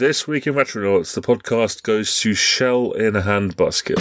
This week in Retronauts, the podcast goes to Shell in a Handbasket.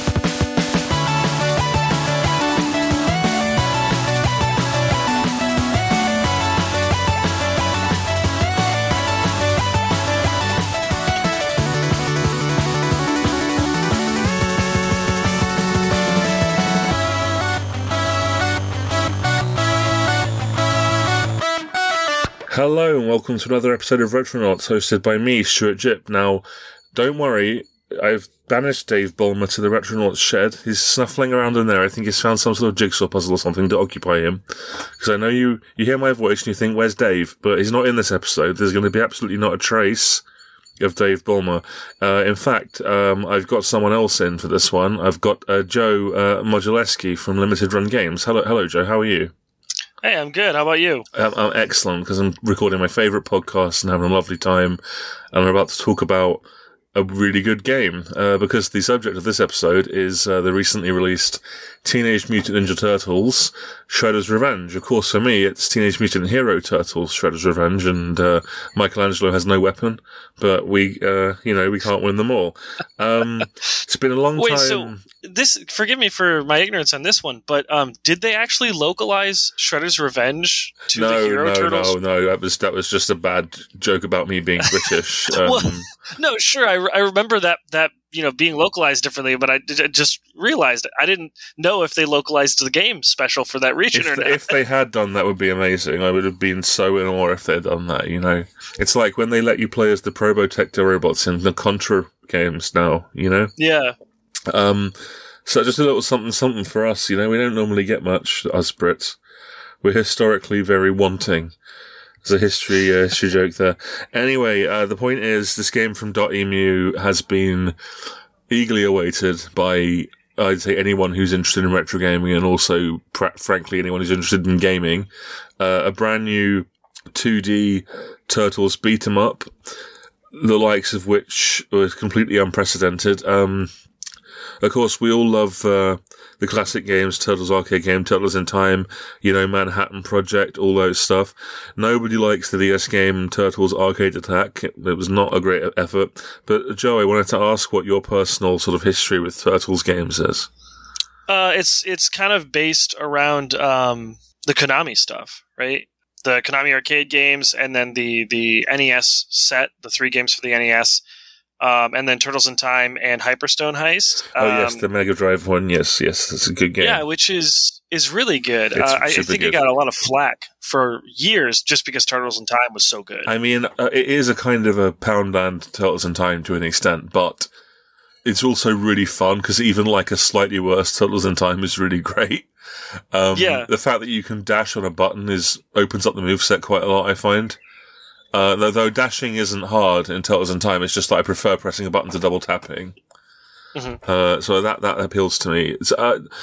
Hello and welcome to another episode of Retronauts hosted by me, Stuart Jipp. Now, don't worry, I've banished Dave Bulmer to the Retronauts shed. He's snuffling around in there. I think he's found some sort of jigsaw puzzle or something to occupy him. Because I know you hear my voice and you think, where's Dave? But he's not in this episode. There's going to be absolutely not a trace of Dave Bulmer. In fact, I've got someone else in for this one. I've got Joe Moduleski from Limited Run Games. Hello, Joe. How are you? Hey, I'm good. How about you? I'm excellent, because I'm recording my favourite podcast and having a lovely time, and I'm about to talk about a really good game, because the subject of this episode is the recently released Teenage Mutant Ninja Turtles Shredder's Revenge. Of course, for me, it's Teenage Mutant Hero Turtles Shredder's Revenge, and Michelangelo has no weapon, but we can't win them all. It's been a long time. So forgive me for my ignorance on this one, but did they actually localize Shredder's Revenge to the Hero Turtles? No. That was just a bad joke about me being British. No, sure. I remember that being localized differently, but I just realized I didn't know if they localized the game special for that region or not. If they had done that, would be amazing. I would have been so in awe if they'd done that. It's like when they let you play as the Probotector robots in the Contra games now. Yeah. So just a little something for us. We don't normally get much, us Brits. We're historically very wanting. There's a history joke there. Anyway, the point is, this game from Dotemu has been eagerly awaited by, I'd say, anyone who's interested in retro gaming, and also, frankly, anyone who's interested in gaming. A brand new 2D Turtles beat 'em up, the likes of which was completely unprecedented. Of course, we all love the classic games, Turtles arcade game, Turtles in Time, Manhattan Project, all those stuff. Nobody likes the DS game Turtles Arcade Attack. It was not a great effort. But Joe, I wanted to ask what your personal sort of history with Turtles games is. It's kind of based around the Konami stuff, right? The Konami arcade games, and then the NES set, the 3 games for the NES. And then Turtles in Time and Hyperstone Heist. Yes, the Mega Drive one. Yes, it's a good game. Yeah, which is really good. I think it got a lot of flack for years just because Turtles in Time was so good. I mean, it is a kind of a Poundland Turtles in Time to an extent, but it's also really fun because even like a slightly worse Turtles in Time is really great. The fact that you can dash on a button opens up the moveset quite a lot, I find. Though dashing isn't hard in Turtles in Time, it's just that I prefer pressing a button to double tapping. Mm-hmm. So that appeals to me. It's,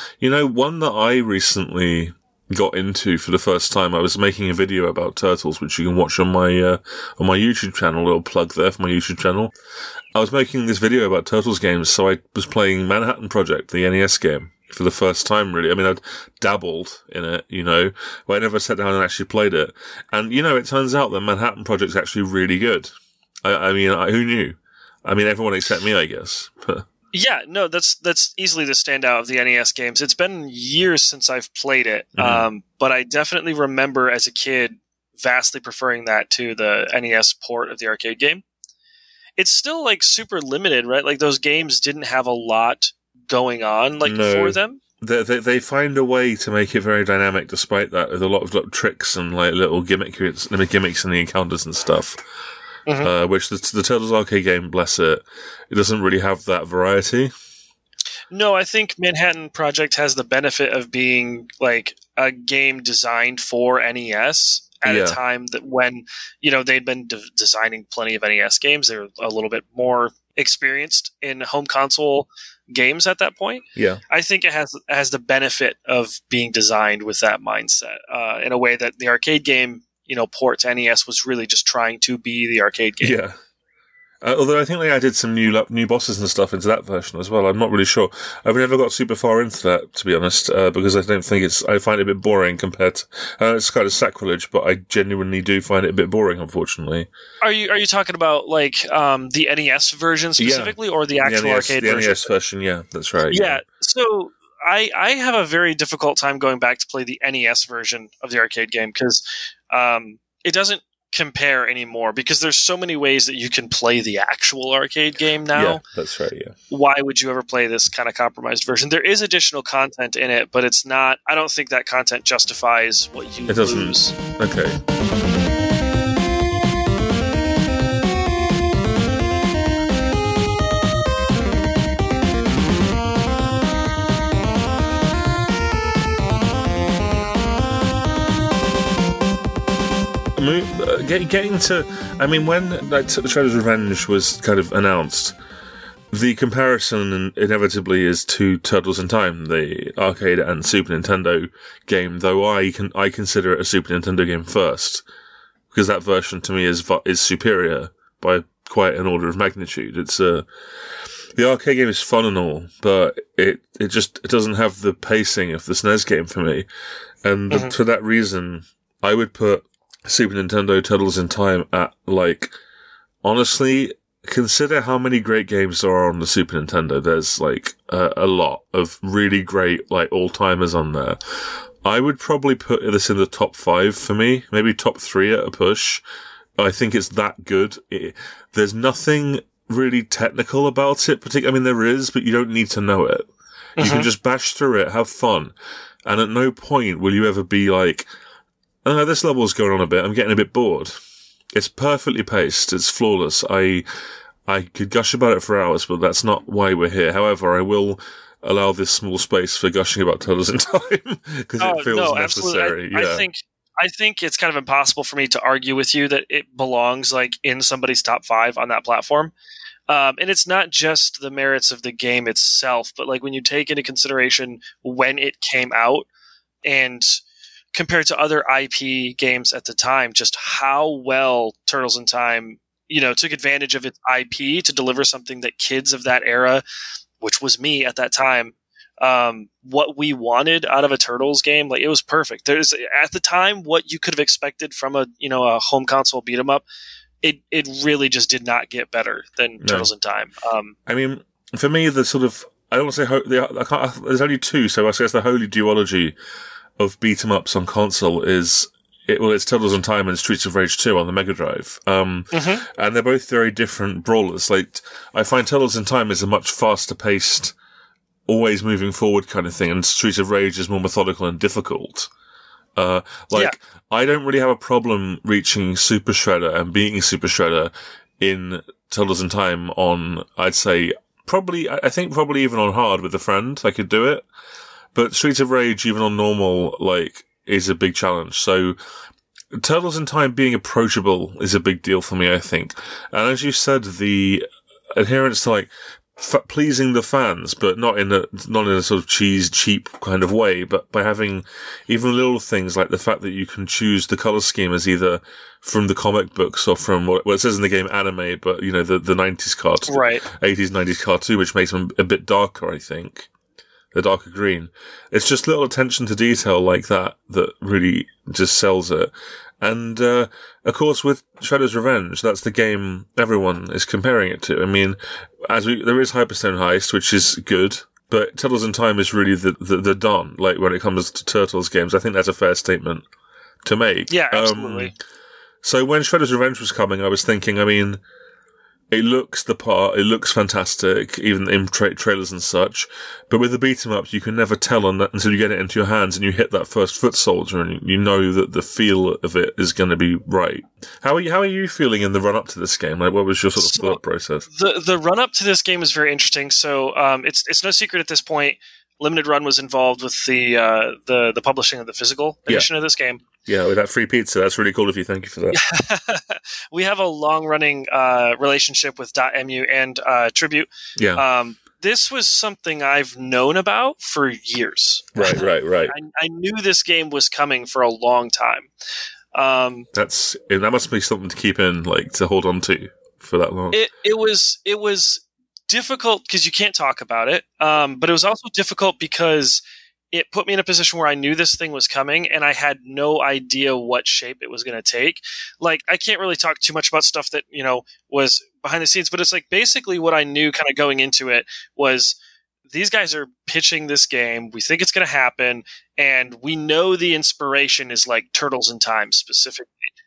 one that I recently got into for the first time. I was making a video about Turtles, which you can watch on my YouTube channel. A little plug there for my YouTube channel. I was making this video about Turtles games, so I was playing Manhattan Project, the NES game, for the first time, really. I mean, I'd dabbled in it, but I never sat down and actually played it. And, it turns out that Manhattan Project's actually really good. I mean, who knew? I mean, everyone except me, I guess. But yeah, no, that's easily the standout of the NES games. It's been years since I've played it, but I definitely remember as a kid vastly preferring that to the NES port of the arcade game. It's still, super limited, right? Like, those games didn't have a lot going on for them. They find a way to make it very dynamic despite that, with a lot of tricks and little gimmicks in the encounters and stuff. Mm-hmm. Which the Turtles arcade game, bless it doesn't really have that variety. No, I think Manhattan Project has the benefit of being a game designed for NES at a time that when they'd been designing plenty of NES games. They were a little bit more experienced in home console games at that point. Yeah, I think it has the benefit of being designed with that mindset in a way that the arcade game, port to NES was really just trying to be the arcade game. Yeah, Although I think they added some new bosses and stuff into that version as well. I'm not really sure. I've never got super far into that, to be honest, because I don't think I find it a bit boring compared to, it's kind of sacrilege, but I genuinely do find it a bit boring, unfortunately. Are you talking about, like, the NES version specifically, or the actual arcade version? The NES version, yeah, that's right. Yeah, so I have a very difficult time going back to play the NES version of the arcade game, because it doesn't compare anymore, because there's so many ways that you can play the actual arcade game now. Yeah, that's right, yeah. Why would you ever play this kind of compromised version? There is additional content in it, but it's not, I don't think that content justifies what you lose. It doesn't. Okay. Getting to, I mean, when Shredder's Revenge was kind of announced, the comparison inevitably is to Turtles in Time, the arcade and Super Nintendo game. Though I consider it a Super Nintendo game first, because that version to me is superior by quite an order of magnitude. It's the arcade game is fun and all, but it doesn't have the pacing of the SNES game for me, and for that reason, I would put Super Nintendo Turtles in Time at, like, honestly, consider how many great games there are on the Super Nintendo. There's, like, a lot of really great, like, all-timers on there. I would probably put this in the top 5 for me, maybe top 3 at a push. I think it's that good. There's nothing really technical about it, particularly. I mean, there is, but you don't need to know it. You can just bash through it, have fun, and at no point will you ever be like, oh, this level's going on a bit, I'm getting a bit bored. It's perfectly paced, it's flawless. I could gush about it for hours, but that's not why we're here. However, I will allow this small space for gushing about Turtles in Time, because it feels necessary. I think it's kind of impossible for me to argue with you that it belongs, like, in somebody's top 5 on that platform. And it's not just the merits of the game itself, but, like, when you take into consideration when it came out and compared to other IP games at the time, just how well Turtles in Time, took advantage of its IP to deliver something that kids of that era, which was me at that time, what we wanted out of a Turtles game, like, it was perfect. There's, at the time, what you could have expected from a home console beat 'em up, it really just did not get better than Turtles in Time. I mean, for me, the sort of, I don't want to say, there's only two, so I guess the holy duology of beat 'em ups on console it's Turtles in Time and Streets of Rage 2 on the Mega Drive. And they're both very different brawlers. Like, I find Turtles in Time is a much faster paced, always moving forward kind of thing, and Streets of Rage is more methodical and difficult. I don't really have a problem reaching Super Shredder and beating Super Shredder in Turtles in Time on, I'd say, probably even on hard with a friend, I could do it. But Streets of Rage, even on normal, like, is a big challenge. So, Turtles in Time being approachable is a big deal for me, I think. And as you said, the adherence to, like, pleasing the fans, but not in a sort of cheap kind of way, but by having even little things like the fact that you can choose the color scheme as either from the comic books or from what it says in the game anime, but, the 90s cartoon, right. 80s, 90s cartoon, which makes them a bit darker, I think. The darker green. It's just little attention to detail like that really just sells it. And, of course, with Shredder's Revenge, that's the game everyone is comparing it to. I mean, there is Hyperstone Heist, which is good, but Turtles in Time is really the Don, like, when it comes to Turtles games. I think that's a fair statement to make. Yeah, absolutely. So when Shredder's Revenge was coming, I was thinking, I mean, it looks the part, it looks fantastic, even in trailers and such. But with the beat 'em up, you can never tell on that until you get it into your hands and you hit that first foot soldier, and you know that the feel of it is going to be right. How are you feeling in the run up to this game? Like, what was your sort of thought process? The run up to this game is very interesting. So, it's no secret at this point, Limited Run was involved with the publishing of the physical edition of this game. Yeah, with that free pizza. That's really cool of you. Thank you for that. We have a long-running relationship with .mu and Tribute. Yeah. This was something I've known about for years. Right. I knew this game was coming for a long time. That must be something to keep in, like, to hold on to. for that long. It was difficult because you can't talk about it, but it was also difficult because it put me in a position where I knew this thing was coming and I had no idea what shape it was going to take. Like, I can't really talk too much about stuff that, was behind the scenes, but it's like basically what I knew kind of going into it was these guys are pitching this game. We think it's going to happen. And we know the inspiration is like Turtles in Time specifically.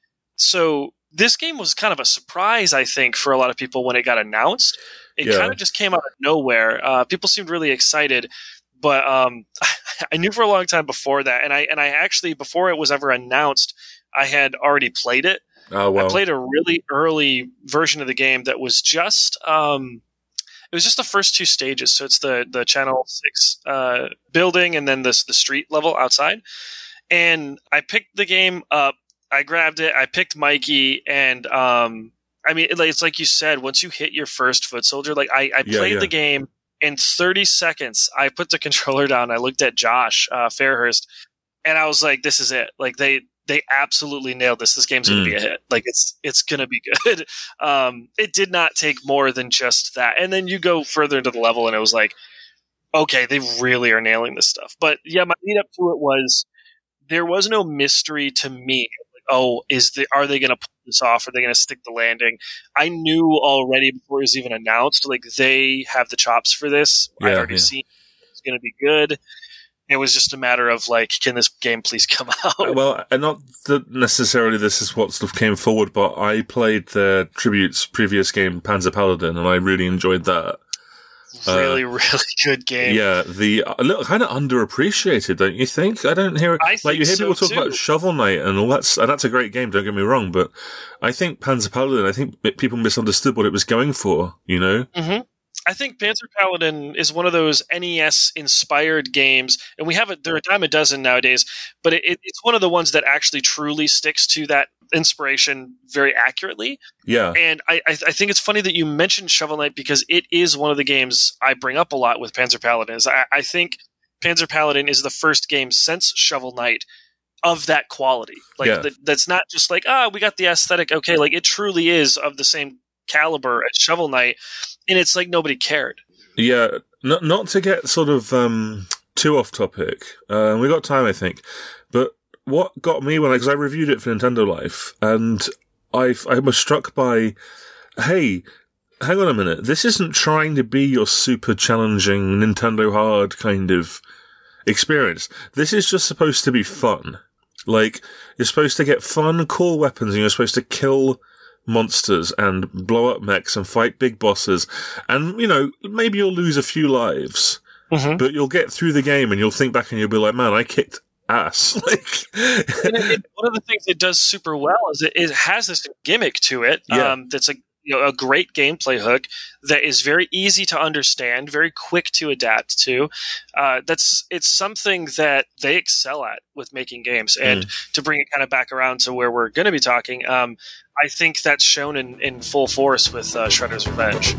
So this game was kind of a surprise, I think, for a lot of people when it got announced. It kind of just came out of nowhere. People seemed really excited. But I knew for a long time before that, and I actually, before it was ever announced, I had already played it. Oh, wow. I played a really early version of the game that was just it was just the first 2 stages. So it's the Channel 6 building and then the street level outside. And I picked the game up. I grabbed it. I picked Mikey, and it's like you said. Once you hit your first foot soldier, like I played the game. In 30 seconds, I put the controller down. I looked at Josh Fairhurst, and I was like, "This is it! Like they absolutely nailed this. This game's going to be a hit. Like it's going to be good." It did not take more than just that. And then you go further into the level, and it was like, "Okay, they really are nailing this stuff." But yeah, my lead up to it was there was no mystery to me. Oh, are they going to pull this off? Are they going to stick the landing? I knew already before it was even announced, like they have the chops for this. I'd already seen it's going to be good. It was just a matter of like, can this game please come out? Well, and not that necessarily this is what stuff came forward, but I played the Tribute's previous game, Panzer Paladin, and I really enjoyed that. Really good game. Yeah, a little kind of underappreciated, don't you think? I don't hear it. Like, you hear people talk about Shovel Knight and all that, and that's a great game, don't get me wrong, but I think Panzer Paladin, I think people misunderstood what it was going for, Mm-hmm. I think Panzer Paladin is one of those NES-inspired games, and they're a dime a dozen nowadays, but it's one of the ones that actually truly sticks to that inspiration very accurately. Yeah. And I think it's funny that you mentioned Shovel Knight because it is one of the games I bring up a lot with Panzer Paladin. I think Panzer Paladin is the first game since Shovel Knight of that quality. Like, that's not just like, we got the aesthetic. Okay, like it truly is of the same caliber as Shovel Knight, and it's like nobody cared. Yeah, not to get sort of too off topic. We got time, I think. But what got me because I reviewed it for Nintendo Life, and I was struck by, hey, hang on a minute, this isn't trying to be your super challenging Nintendo hard kind of experience. This is just supposed to be fun. Like, you're supposed to get fun, cool weapons, and you're supposed to kill monsters and blow up mechs and fight big bosses. And, maybe you'll lose a few lives, but you'll get through the game and you'll think back and you'll be like, man, I kicked ass. One of the things it does super well is it has this gimmick to it that's a great gameplay hook that is very easy to understand, very quick to adapt to. It's something that they excel at with making games. And to bring it kind of back around to where we're going to be talking, I think that's shown in full force with Shredder's Revenge.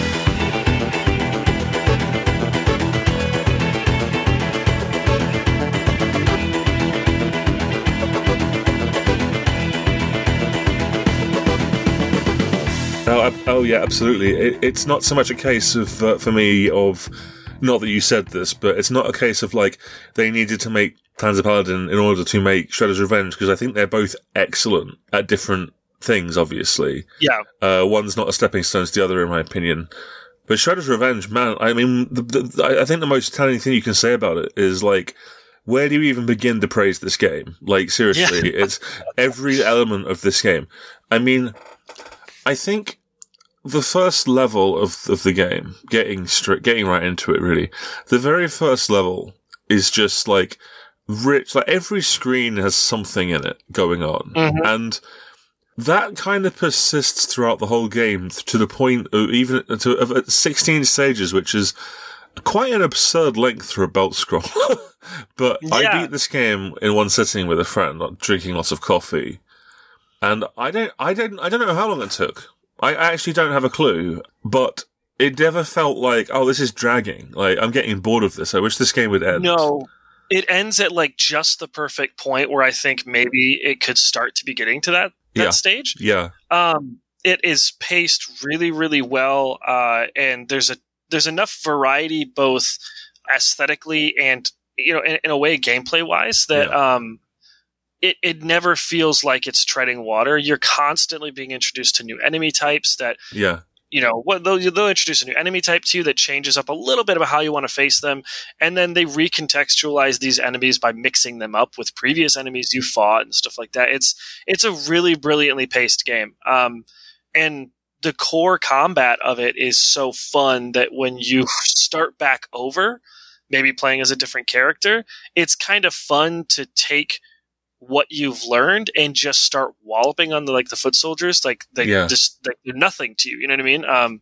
Oh yeah, absolutely. It's not so much a case of, for me, of, not that you said this, but it's not a case of like they needed to make Panzer Paladin in order to make Shredder's Revenge, because I think they're both excellent at different things, obviously. Yeah. One's not a stepping stone to the other, in my opinion. But Shredder's Revenge, man, I mean, I think the most telling thing you can say about it is like, where do you even begin to praise this game? Like, seriously, it's every element of this game. I mean, I think the first level of the game, getting right into it, really, the very first level is just like rich. Like, every screen has something in it going on, and that kind of persists throughout the whole game to the point of 16 stages, which is quite an absurd length for a belt scroll. But I beat this game in one sitting with a friend, drinking lots of coffee, and I don't know how long it took. I actually don't have a clue, but it never felt like, oh, this is dragging. Like, I'm getting bored of this. I wish this game would end. No, it ends at like just the perfect point where I think maybe it could start to be getting to that stage. Yeah. it is paced really, really well, and there's enough variety both aesthetically and in a way gameplay wise that it never feels like it's treading water. You're constantly being introduced to new enemy types that they'll introduce a new enemy type to you that changes up a little bit about how you want to face them, and then they recontextualize these enemies by mixing them up with previous enemies you fought and stuff like that. It's a really brilliantly paced game, and the core combat of it is so fun that when you start back over, maybe playing as a different character, it's kind of fun to take what you've learned and just start walloping on the foot soldiers. They do nothing to you. You know what I mean?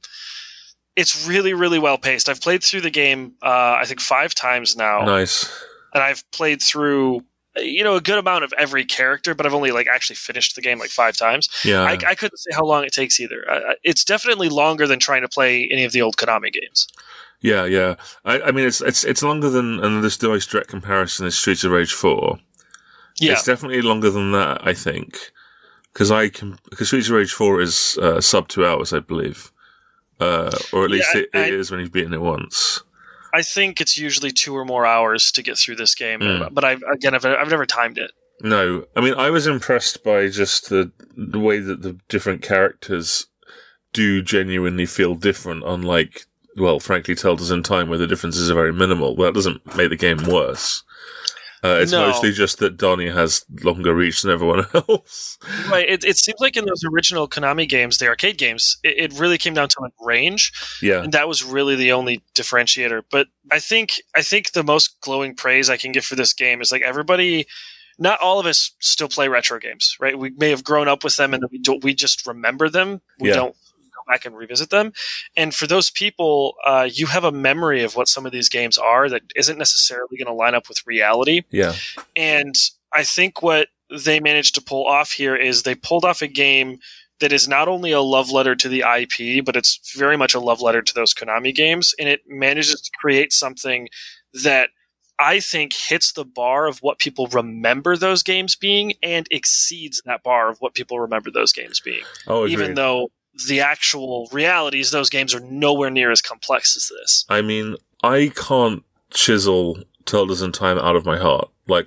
It's really, really well paced. I've played through the game, I think 5 times now. Nice. And I've played through, a good amount of every character, but I've only actually finished the game 5 times. Yeah. I couldn't say how long it takes either. It's definitely longer than trying to play any of the old Konami games. Yeah, yeah. I mean, it's longer than, and this the most direct comparison is Streets of Rage 4. Yeah. It's definitely longer than that, I think, because Streets of Rage 4 is sub 2 hours, I believe, or at least it is when you've beaten it once. I think it's usually 2 or more hours to get through this game, but I've never timed it. No, I mean I was impressed by just the way that the different characters do genuinely feel different, unlike, well, frankly, Telltales in Time, where the differences are very minimal. Well, that doesn't make the game worse. It's mostly just that Donnie has longer reach than everyone else. Right. It seems like in those original Konami games, the arcade games, it really came down to range. Yeah. And that was really the only differentiator. But I think the most glowing praise I can give for this game is everybody, not all of us still play retro games, right? We may have grown up with them and we just remember them. We don't back and revisit them. And for those people, you have a memory of what some of these games are that isn't necessarily going to line up with reality. Yeah. And I think what they managed to pull off here is they pulled off a game that is not only a love letter to the IP, but it's very much a love letter to those Konami games. And it manages to create something that I think hits the bar of what people remember those games being and exceeds that bar of what people remember those games being. Oh, agreed. Even though the actual realities, those games are nowhere near as complex as this. I mean, I can't chisel Telltales in Time out of my heart.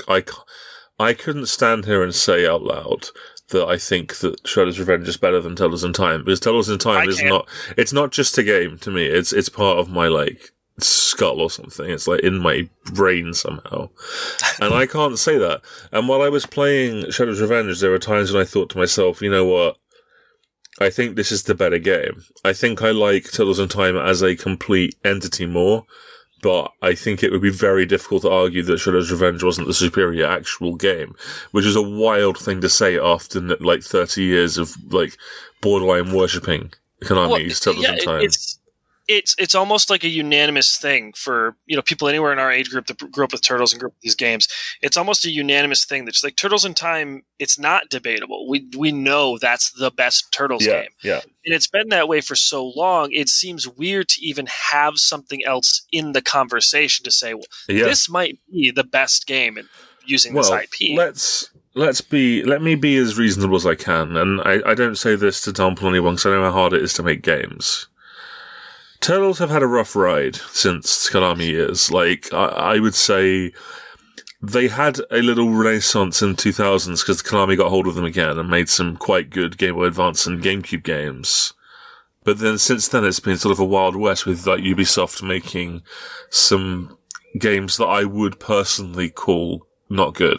I couldn't stand here and say out loud that I think that Shredder's Revenge is better than Telltales in Time, because Telltales in Time it's not just a game to me. It's part of my skull or something. It's in my brain somehow. And I can't say that. And while I was playing Shredder's Revenge, there were times when I thought to myself, you know what? I think this is the better game. I think I like Telltales in Time as a complete entity more, but I think it would be very difficult to argue that Shredder's Revenge wasn't the superior actual game, which is a wild thing to say after 30 years of borderline worshipping Konami's Telltales in Time. It's almost like a unanimous thing for people anywhere in our age group that grew up with Turtles and grew up with these games. It's almost a unanimous thing that's Turtles in Time. It's not debatable. We know that's the best Turtles game. Yeah, and it's been that way for so long. It seems weird to even have something else in the conversation to say, well, this might be the best game using this IP. Let me be as reasonable as I can, and I don't say this to dampen anyone because I know how hard it is to make games. Turtles have had a rough ride since Konami years. I would say they had a little renaissance in 2000s because Konami got hold of them again and made some quite good Game Boy Advance and GameCube games. But then since then it's been sort of a Wild West with Ubisoft making some games that I would personally call not good.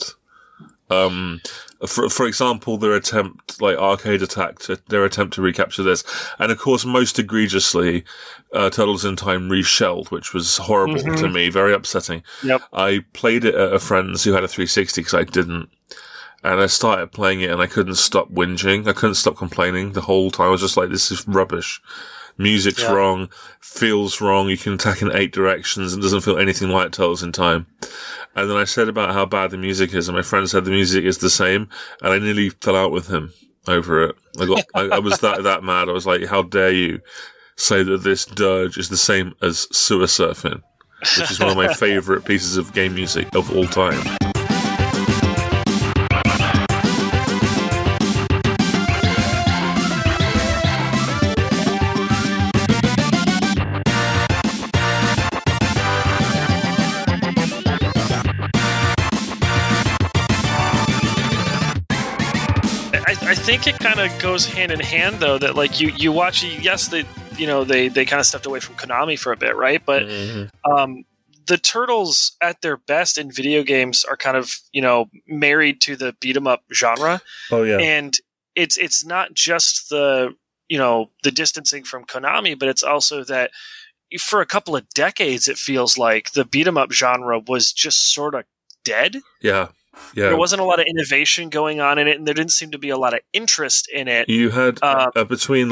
For example, their attempt, Arcade Attack, their attempt to recapture this. And of course, most egregiously, Turtles in Time Reshelled, which was horrible to me, very upsetting. Yep. I played it at a friend's who had a 360 because I didn't. And I started playing it and I couldn't stop whinging. I couldn't stop complaining the whole time. I was just this is rubbish. Music's wrong, feels wrong, you can attack in 8 directions and doesn't feel anything like Telltales in Time. And then I said about how bad the music is, and my friend said the music is the same, and I nearly fell out with him over it. I was that mad. I was like, how dare you say that this dirge is the same as Sewer Surfing, which is one of my favourite pieces of game music of all time. think it kind of goes hand in hand, though, that like you watch. Yes, they kind of stepped away from Konami for a bit, right? But the Turtles, at their best in video games, are kind of married to the beat 'em up genre. Oh yeah, and it's not just the distancing from Konami, but it's also that for a couple of decades, it feels like the beat 'em up genre was just sort of dead. Yeah. Yeah. There wasn't a lot of innovation going on in it, and there didn't seem to be a lot of interest in it. You had between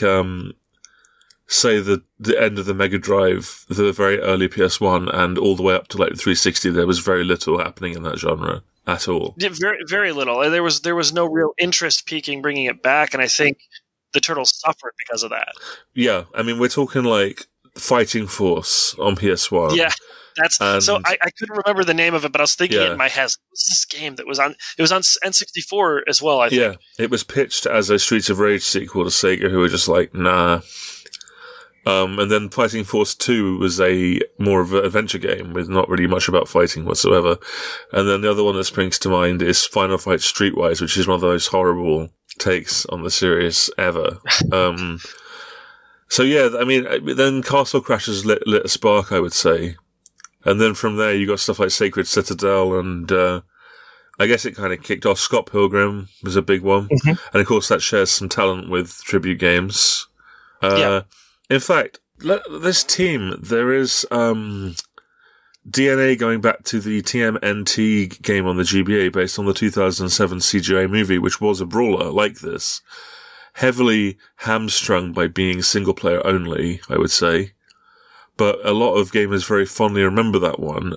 say the end of the Mega Drive, the very early PS1, and all the way up to like the 360, there was very little happening in that genre at all. Yeah, very, very little. And there was no real interest peaking, bringing it back, and I think the Turtles suffered because of that. Yeah, I mean, we're talking like Fighting Force on PS1. Yeah. So I couldn't remember the name of it, but I was thinking it in my head. What was this game that was on? It was on N64 as well, I think. Yeah, it was pitched as a Streets of Rage sequel to Sega, who were just like, nah. And then Fighting Force 2 was more of an adventure game with not really much about fighting whatsoever. And then the other one that springs to mind is Final Fight Streetwise, which is one of the most horrible takes on the series ever. So yeah, I mean, then Castle Crashers lit a spark, I would say. And then from there, you got stuff like Sacred Citadel, and I guess it kind of kicked off. Scott Pilgrim was a big one. Mm-hmm. And of course, that shares some talent with Tribute Games. In fact, this team, there is DNA going back to the TMNT game on the GBA based on the 2007 CGI movie, which was a brawler like this. Heavily hamstrung by being single player only, I would say. But a lot of gamers very fondly remember that one.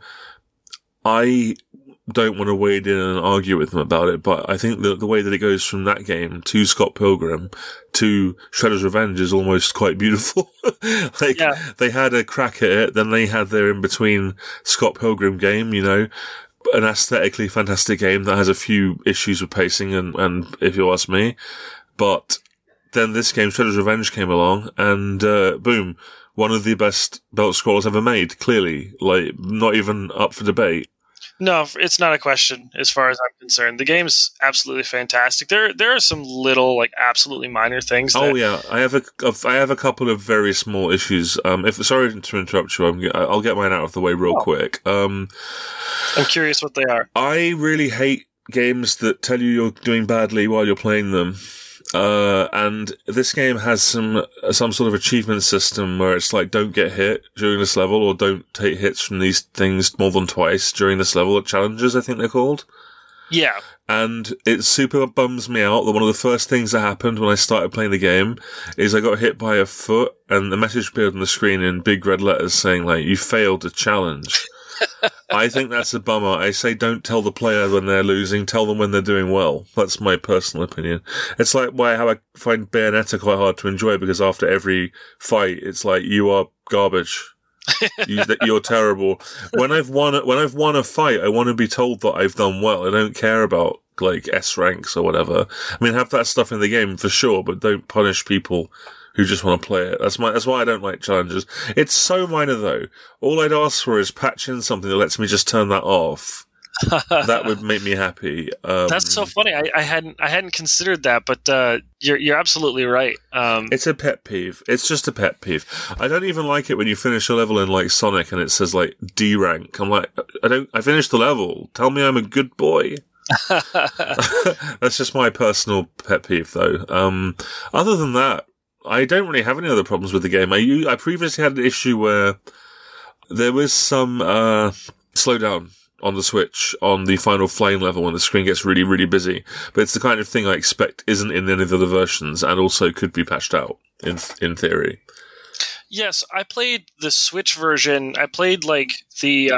I don't want to wade in and argue with them about it, but I think that the way that it goes from that game to Scott Pilgrim to Shredder's Revenge is almost quite beautiful. They had a crack at it, then they had their in-between Scott Pilgrim game, an aesthetically fantastic game that has a few issues with pacing and if you ask me. But then this game, Shredder's Revenge, came along and boom, one of the best belt scrollers ever made, clearly. Like, not even up for debate. No, it's not a question as far as I'm concerned. The game's absolutely fantastic. There are some little, like, absolutely minor things. I have a couple of very small issues. Sorry to interrupt you. I'll get mine out of the way real quick. I'm curious what they are. I really hate games that tell you you're doing badly while you're playing them. And this game has some sort of achievement system where it's like, don't get hit during this level, or don't take hits from these things more than twice during this level. Challenges, I think they're called. Yeah. And it super bums me out that one of the first things that happened when I started playing the game is I got hit by a foot, and the message appeared on the screen in big red letters saying, like, you failed a challenge. I think that's a bummer. I say don't tell the player when they're losing, tell them when they're doing well. That's my personal opinion. It's like how I find Bayonetta quite hard to enjoy, because after every fight, it's like, you are garbage. You're terrible. When I've won a fight, I want to be told that I've done well. I don't care about like S ranks or whatever. I mean, have that stuff in the game for sure, but don't punish people who just want to play it. That's why I don't like challenges. It's so minor though. All I'd ask for is patch in something that lets me just turn that off. That would make me happy. That's so funny. I hadn't considered that, but you're absolutely right. It's a pet peeve. It's just a pet peeve. I don't even like it when you finish a level in like Sonic and it says like D rank. I'm like, I finished the level. Tell me I'm a good boy. That's just my personal pet peeve though. Other than that, I don't really have any other problems with the game. I previously had an issue where there was some slowdown on the Switch on the final flame level when the screen gets really, really busy. But it's the kind of thing I expect isn't in any of the other versions and also could be patched out in theory. Yes, I played the Switch version. I played like the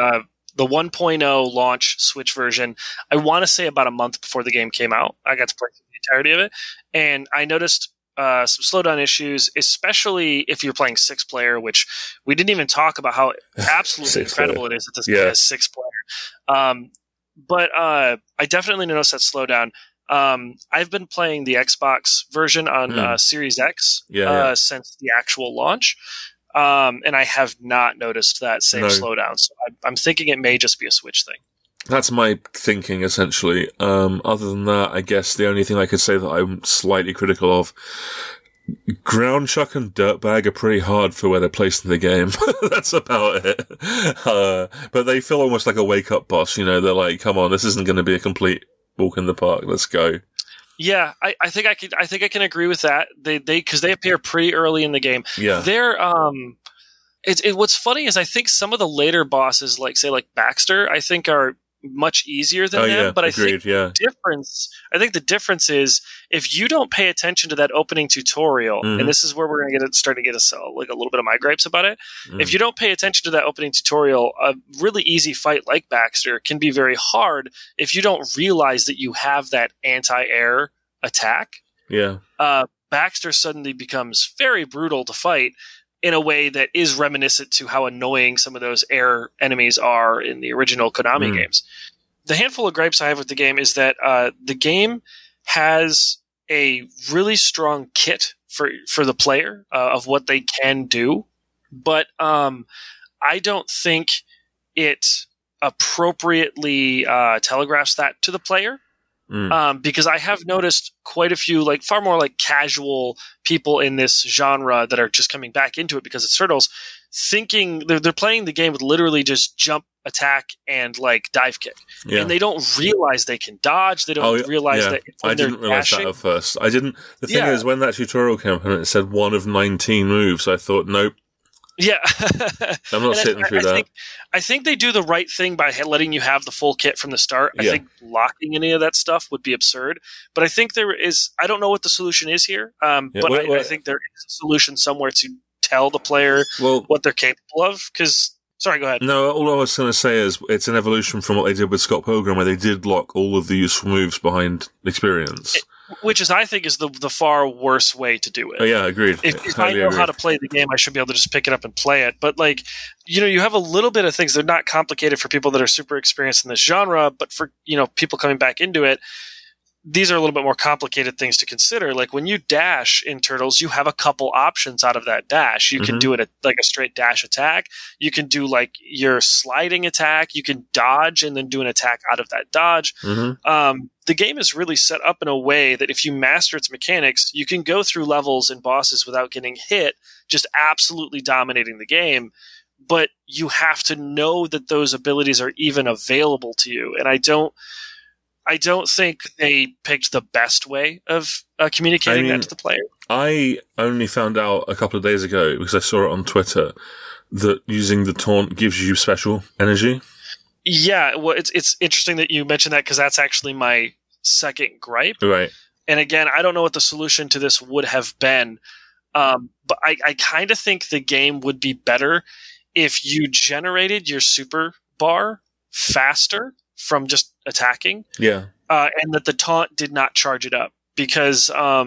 1.0 launch Switch version. I want to say about a month before the game came out. I got to play the entirety of it, and I noticed some slowdown issues, especially if you're playing 6-player, which we didn't even talk about how absolutely incredible it is that this game has 6-player. But I definitely noticed that slowdown. I've been playing the Xbox version on Series X since the actual launch, and I have not noticed that same slowdown. So I'm thinking it may just be a Switch thing. That's my thinking, essentially. Other than that, I guess the only thing I could say that I'm slightly critical of, Ground Chuck and Dirtbag are pretty hard for where they're placed in the game. That's about it. But they feel almost like a wake-up boss, you know, they're like, come on, this isn't going to be a complete walk in the park, let's go. Yeah, I think I can agree with that. Because they appear pretty early in the game. Yeah. They're, what's funny is I think some of the later bosses, like Baxter, I think are much easier than them. Yeah, but agreed, I think the difference is if you don't pay attention to that opening tutorial, and this is where we're going to start to get a little bit of my gripes about it. If you don't pay attention to that opening tutorial, a really easy fight like Baxter can be very hard if you don't realize that you have that anti-air attack. Yeah. Baxter suddenly becomes very brutal to fight in a way that is reminiscent to how annoying some of those air enemies are in the original Konami games. The handful of gripes I have with the game is that the game has a really strong kit for the player of what they can do, but I don't think it appropriately telegraphs that to the player. Because I have noticed quite a few, like far more like casual people in this genre that are just coming back into it because it's Turtles, thinking they're playing the game with literally just jump, attack, and like dive kick, and they don't realize they can dodge. They don't realize that. I didn't realize that at first. I didn't. The thing is, when that tutorial came up and it said 1 of 19 moves, I thought, nope. Yeah. I'm not sitting through that. I think they do the right thing by letting you have the full kit from the start. I think locking any of that stuff would be absurd. But I think I don't know what the solution is here, but I think there is a solution somewhere to tell the player what they're capable of. Sorry, go ahead. No, all I was going to say is it's an evolution from what they did with Scott Pilgrim, where they did lock all of the useful moves behind experience. Which I think is the far worse way to do it. Oh, yeah, agreed. If I know how to play the game, I should be able to just pick it up and play it. But you have a little bit of things. They're not complicated for people that are super experienced in this genre, but for, people coming back into it, these are a little bit more complicated things to consider. Like when you dash in Turtles, you have a couple options out of that dash. You can do it like a straight dash attack. You can do like your sliding attack. You can dodge and then do an attack out of that dodge. The game is really set up in a way that if you master its mechanics, you can go through levels and bosses without getting hit, just absolutely dominating the game. But you have to know that those abilities are even available to you. And I don't think they picked the best way of communicating that to the player. I only found out a couple of days ago, because I saw it on Twitter, that using the taunt gives you special energy. Yeah, well, it's interesting that you mentioned that, because that's actually my second gripe. Right. And again, I don't know what the solution to this would have been, but I kind of think the game would be better if you generated your super bar faster from just attacking. Yeah. And that the taunt did not charge it up, because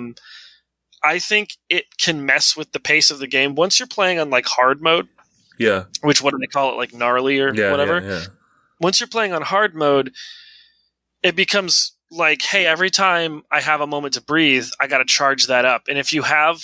I think it can mess with the pace of the game. Once you're playing on like hard mode, which what do they call it, like gnarly or whatever? Yeah. Once you're playing on hard mode, it becomes like, hey, every time I have a moment to breathe, I got to charge that up. And if you have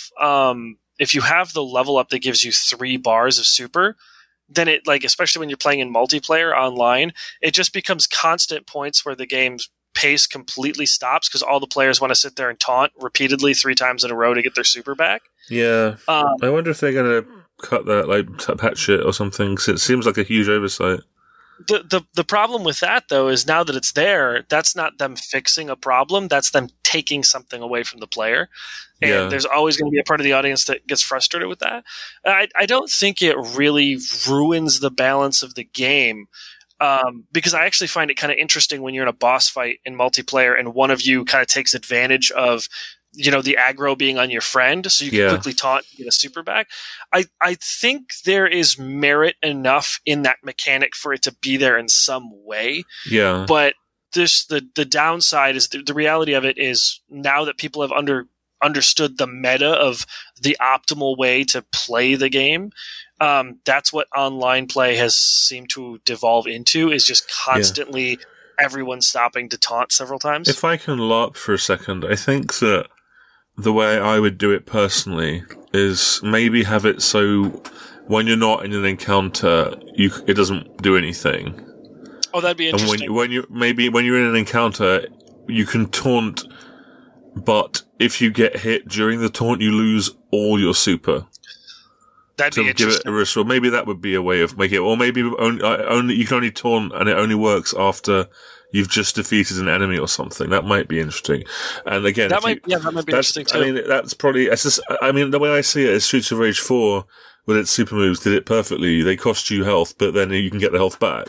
the level up that gives you 3 bars of super, then it, like, especially when you're playing in multiplayer online, it just becomes constant points where the game's pace completely stops because all the players want to sit there and taunt repeatedly 3 times in a row to get their super back. Yeah. I wonder if they're going to cut that, like, patch it or something, because it seems like a huge oversight. The problem with that, though, is now that it's there, that's not them fixing a problem. That's them taking something away from the player. And there's always going to be a part of the audience that gets frustrated with that. I don't think it really ruins the balance of the game, because I actually find it kind of interesting when you're in a boss fight in multiplayer and one of you kind of takes advantage of the aggro being on your friend, so you can quickly taunt and get a super back. I think there is merit enough in that mechanic for it to be there in some way. Yeah. But the downside is the reality of it is, now that people have understood the meta of the optimal way to play the game, that's what online play has seemed to devolve into, is just constantly everyone stopping to taunt several times. If I can LARP for a second, I think that the way I would do it personally is maybe have it so when you're not in an encounter, it doesn't do anything. Oh, that'd be interesting. And when you're in an encounter, you can taunt, but if you get hit during the taunt, you lose all your super. That'd be interesting. Give it a restore. Maybe that would be a way of making it, or maybe only you can only taunt and it only works after you've just defeated an enemy or something. That might be interesting. And again, that might be interesting too. I mean, that's probably. The way I see it is Streets of Rage 4 with its super moves did it perfectly. They cost you health, but then you can get the health back.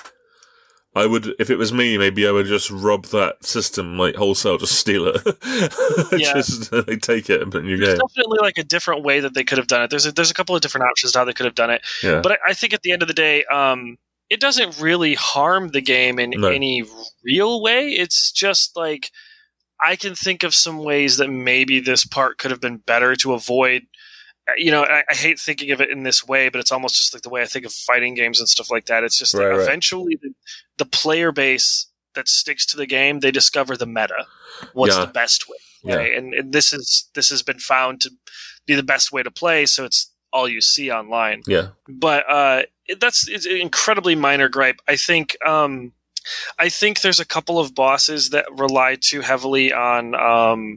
I would, if it was me, maybe I would just rob that system, like wholesale, just steal it. Yeah. Just take it and put it in your game. There's definitely like a different way that they could have done it. There's a couple of different options how they could have done it. Yeah. But I think at the end of the day, it doesn't really harm the game in any real way. It's just like, I can think of some ways that maybe this part could have been better to avoid. I hate thinking of it in this way, but it's almost just like the way I think of fighting games and stuff like that. It's just like eventually the player base that sticks to the game, they discover the meta. What's the best way? Right? Yeah. And this has been found to be the best way to play, so it's all you see online. Yeah. But it's an incredibly minor gripe. I think there's a couple of bosses that rely too heavily on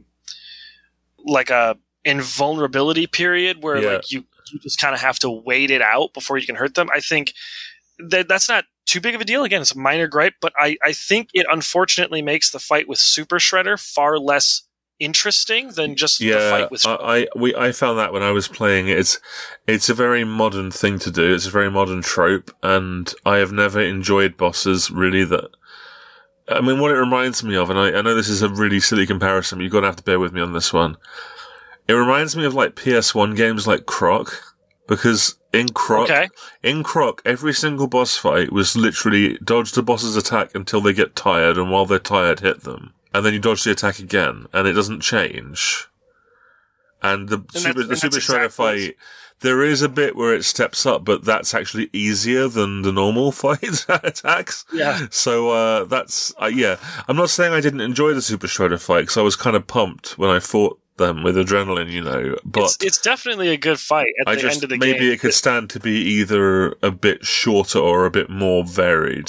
like a invulnerability period where like you just kind of have to wait it out before you can hurt them. I think that's not too big of a deal. Again, it's a minor gripe, but I think it unfortunately makes the fight with Super Shredder far less interesting than just the fight with Shredder. I found that when I was playing it. It's a very modern thing to do. It's a very modern trope, and I have never enjoyed bosses really that. I mean, what it reminds me of, and I know this is a really silly comparison, but you're going to have to bear with me on this one. It reminds me of like PS1 games like Croc, because in Croc, every single boss fight was literally dodge the boss's attack until they get tired, and while they're tired, hit them. And then you dodge the attack again, and it doesn't change. And the Super Shredder fight, there is a bit where it steps up, but that's actually easier than the normal fight attacks. Yeah. So, that's, I'm not saying I didn't enjoy the Super Shredder fight, because I was kind of pumped when I fought them with adrenaline, but it's definitely a good fight at the end of the game. Maybe it could stand to be either a bit shorter or a bit more varied.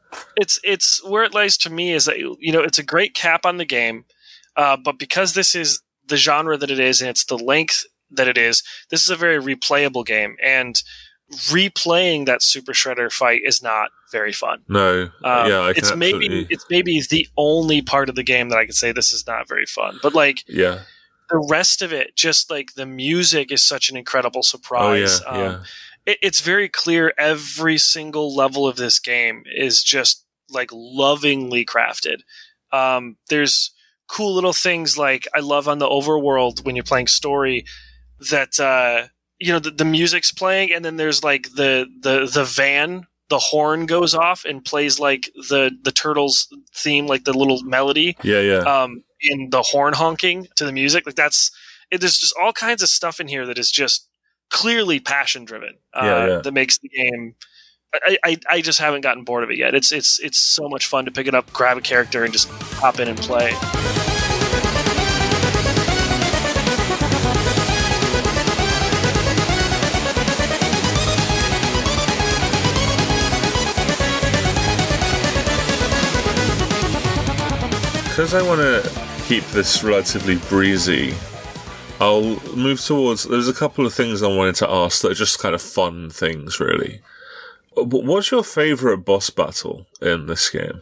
It's where it lies to me is that it's a great cap on the game, but because this is the genre that it is and it's the length that it is, this is a very replayable game, and replaying that Super Shredder fight is not very fun. No, it's maybe the only part of the game that I could say this is not very fun, but the rest of it, just like the music is such an incredible surprise. It's very clear every single level of this game is just like lovingly crafted. There's cool little things like I love on the overworld when you're playing story that the music's playing and then there's like the van, the horn goes off and plays like the Turtles theme, like the little melody. In the horn honking to the music, like there's just all kinds of stuff in here that is just clearly passion driven. That makes the game. I just haven't gotten bored of it yet. It's so much fun to pick it up, grab a character, and just hop in and play. Because I want to keep this relatively breezy, I'll move towards. There's a couple of things I wanted to ask that are just kind of fun things, really. What's your favourite boss battle in this game?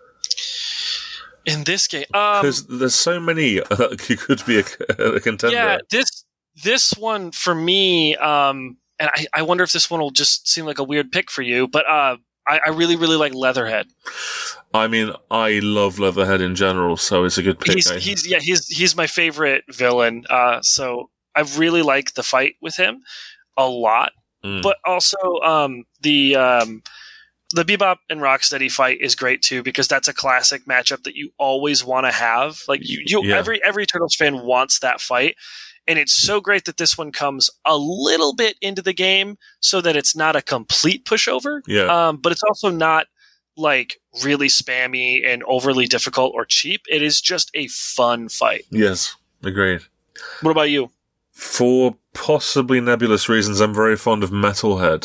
In this game, because there's so many that could be a contender. Yeah, this one for me, and I wonder if this one will just seem like a weird pick for you, but I really, really like Leatherhead. I mean, I love Leatherhead in general, so it's a good pick. He's my favorite villain. So I really like the fight with him a lot. But also the Bebop and Rocksteady fight is great too, because that's a classic matchup that you always want to have. Like every Turtles fan wants that fight. And it's so great that this one comes a little bit into the game so that it's not a complete pushover. But it's also not like really spammy and overly difficult or cheap. It is just a fun fight. Yes, agreed. What about you? For possibly nebulous reasons, I'm very fond of Metalhead.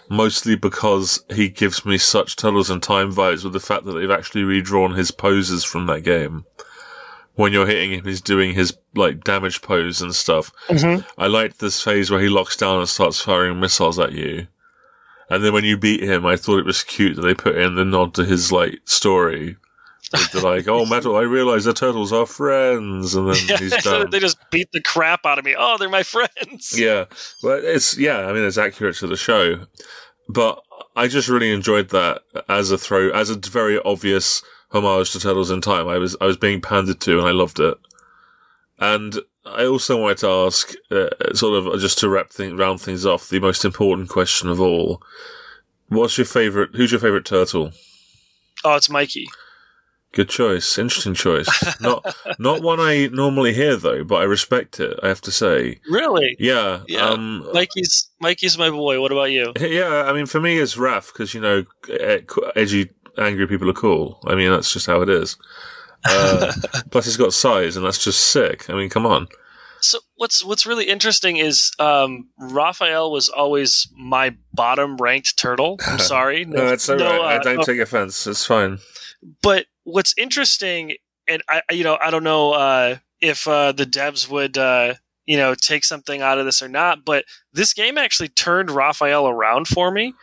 mostly because he gives me such Turtles in Time vibes with the fact that they've actually redrawn his poses from that game. When you're hitting him, he's doing his, like, damage pose and stuff. Mm-hmm. I liked this phase where he locks down and starts firing missiles at you. And then when you beat him, I thought it was cute that they put in the nod to his, like, story. They're like, oh, Metal, I realize the turtles are friends. And then he's done. They just beat the crap out of me. Oh, they're my friends. Yeah. Well, it's accurate to the show. But I just really enjoyed that as a very obvious homage to Turtles in Time. I was being pandered to, and I loved it. And I also wanted to ask, sort of just to round things off, the most important question of all: who's your favorite turtle? Oh, it's Mikey. Good choice. Interesting choice. Not one I normally hear though, but I respect it, I have to say. Really? Yeah. Mikey's my boy. What about you? Yeah, I mean, for me it's Raph, because, edgy, angry people are cool. I mean, that's just how it is. Plus he's got size, and that's just sick. I mean, come on. So what's really interesting is Raphael was always my bottom ranked turtle. I'm sorry. No, it's all right. I don't take offense. It's fine. But what's interesting, and I don't know if the devs would take something out of this or not, but this game actually turned Raphael around for me.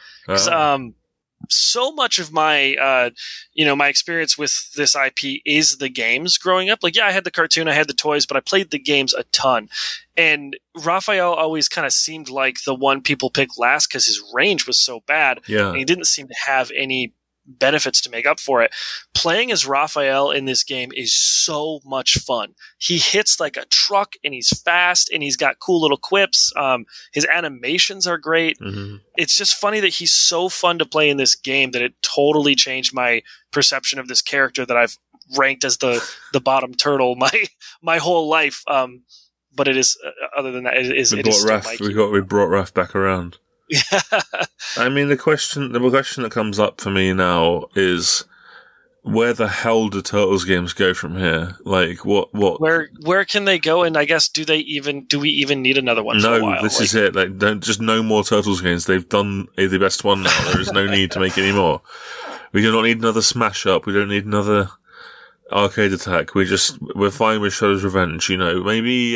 So much of my my experience with this IP is the games growing up. Like, yeah, I had the cartoon, I had the toys, but I played the games a ton. And Raphael always kind of seemed like the one people picked last because his range was so bad. Yeah. And he didn't seem to have any benefits to make up for it. Playing as Raphael in this game is so much fun. He hits like a truck, and he's fast, and he's got cool little quips. His animations are great. Mm-hmm. It's just funny that he's so fun to play in this game that it totally changed my perception of this character that I've ranked as the bottom turtle my whole life. But it is, other than that, it is we brought Raph back around. Yeah. I mean, the question that comes up for me now is, where the hell do Turtles games go from here? Like, what? Where can they go? And I guess, do we even need another one? No, for a while? This is it. Like, no more Turtles games. They've done the best one now. There is no need to make any more. We do not need another Smash Up. We don't need another Arcade Attack. We're fine with Shredder's Revenge. Maybe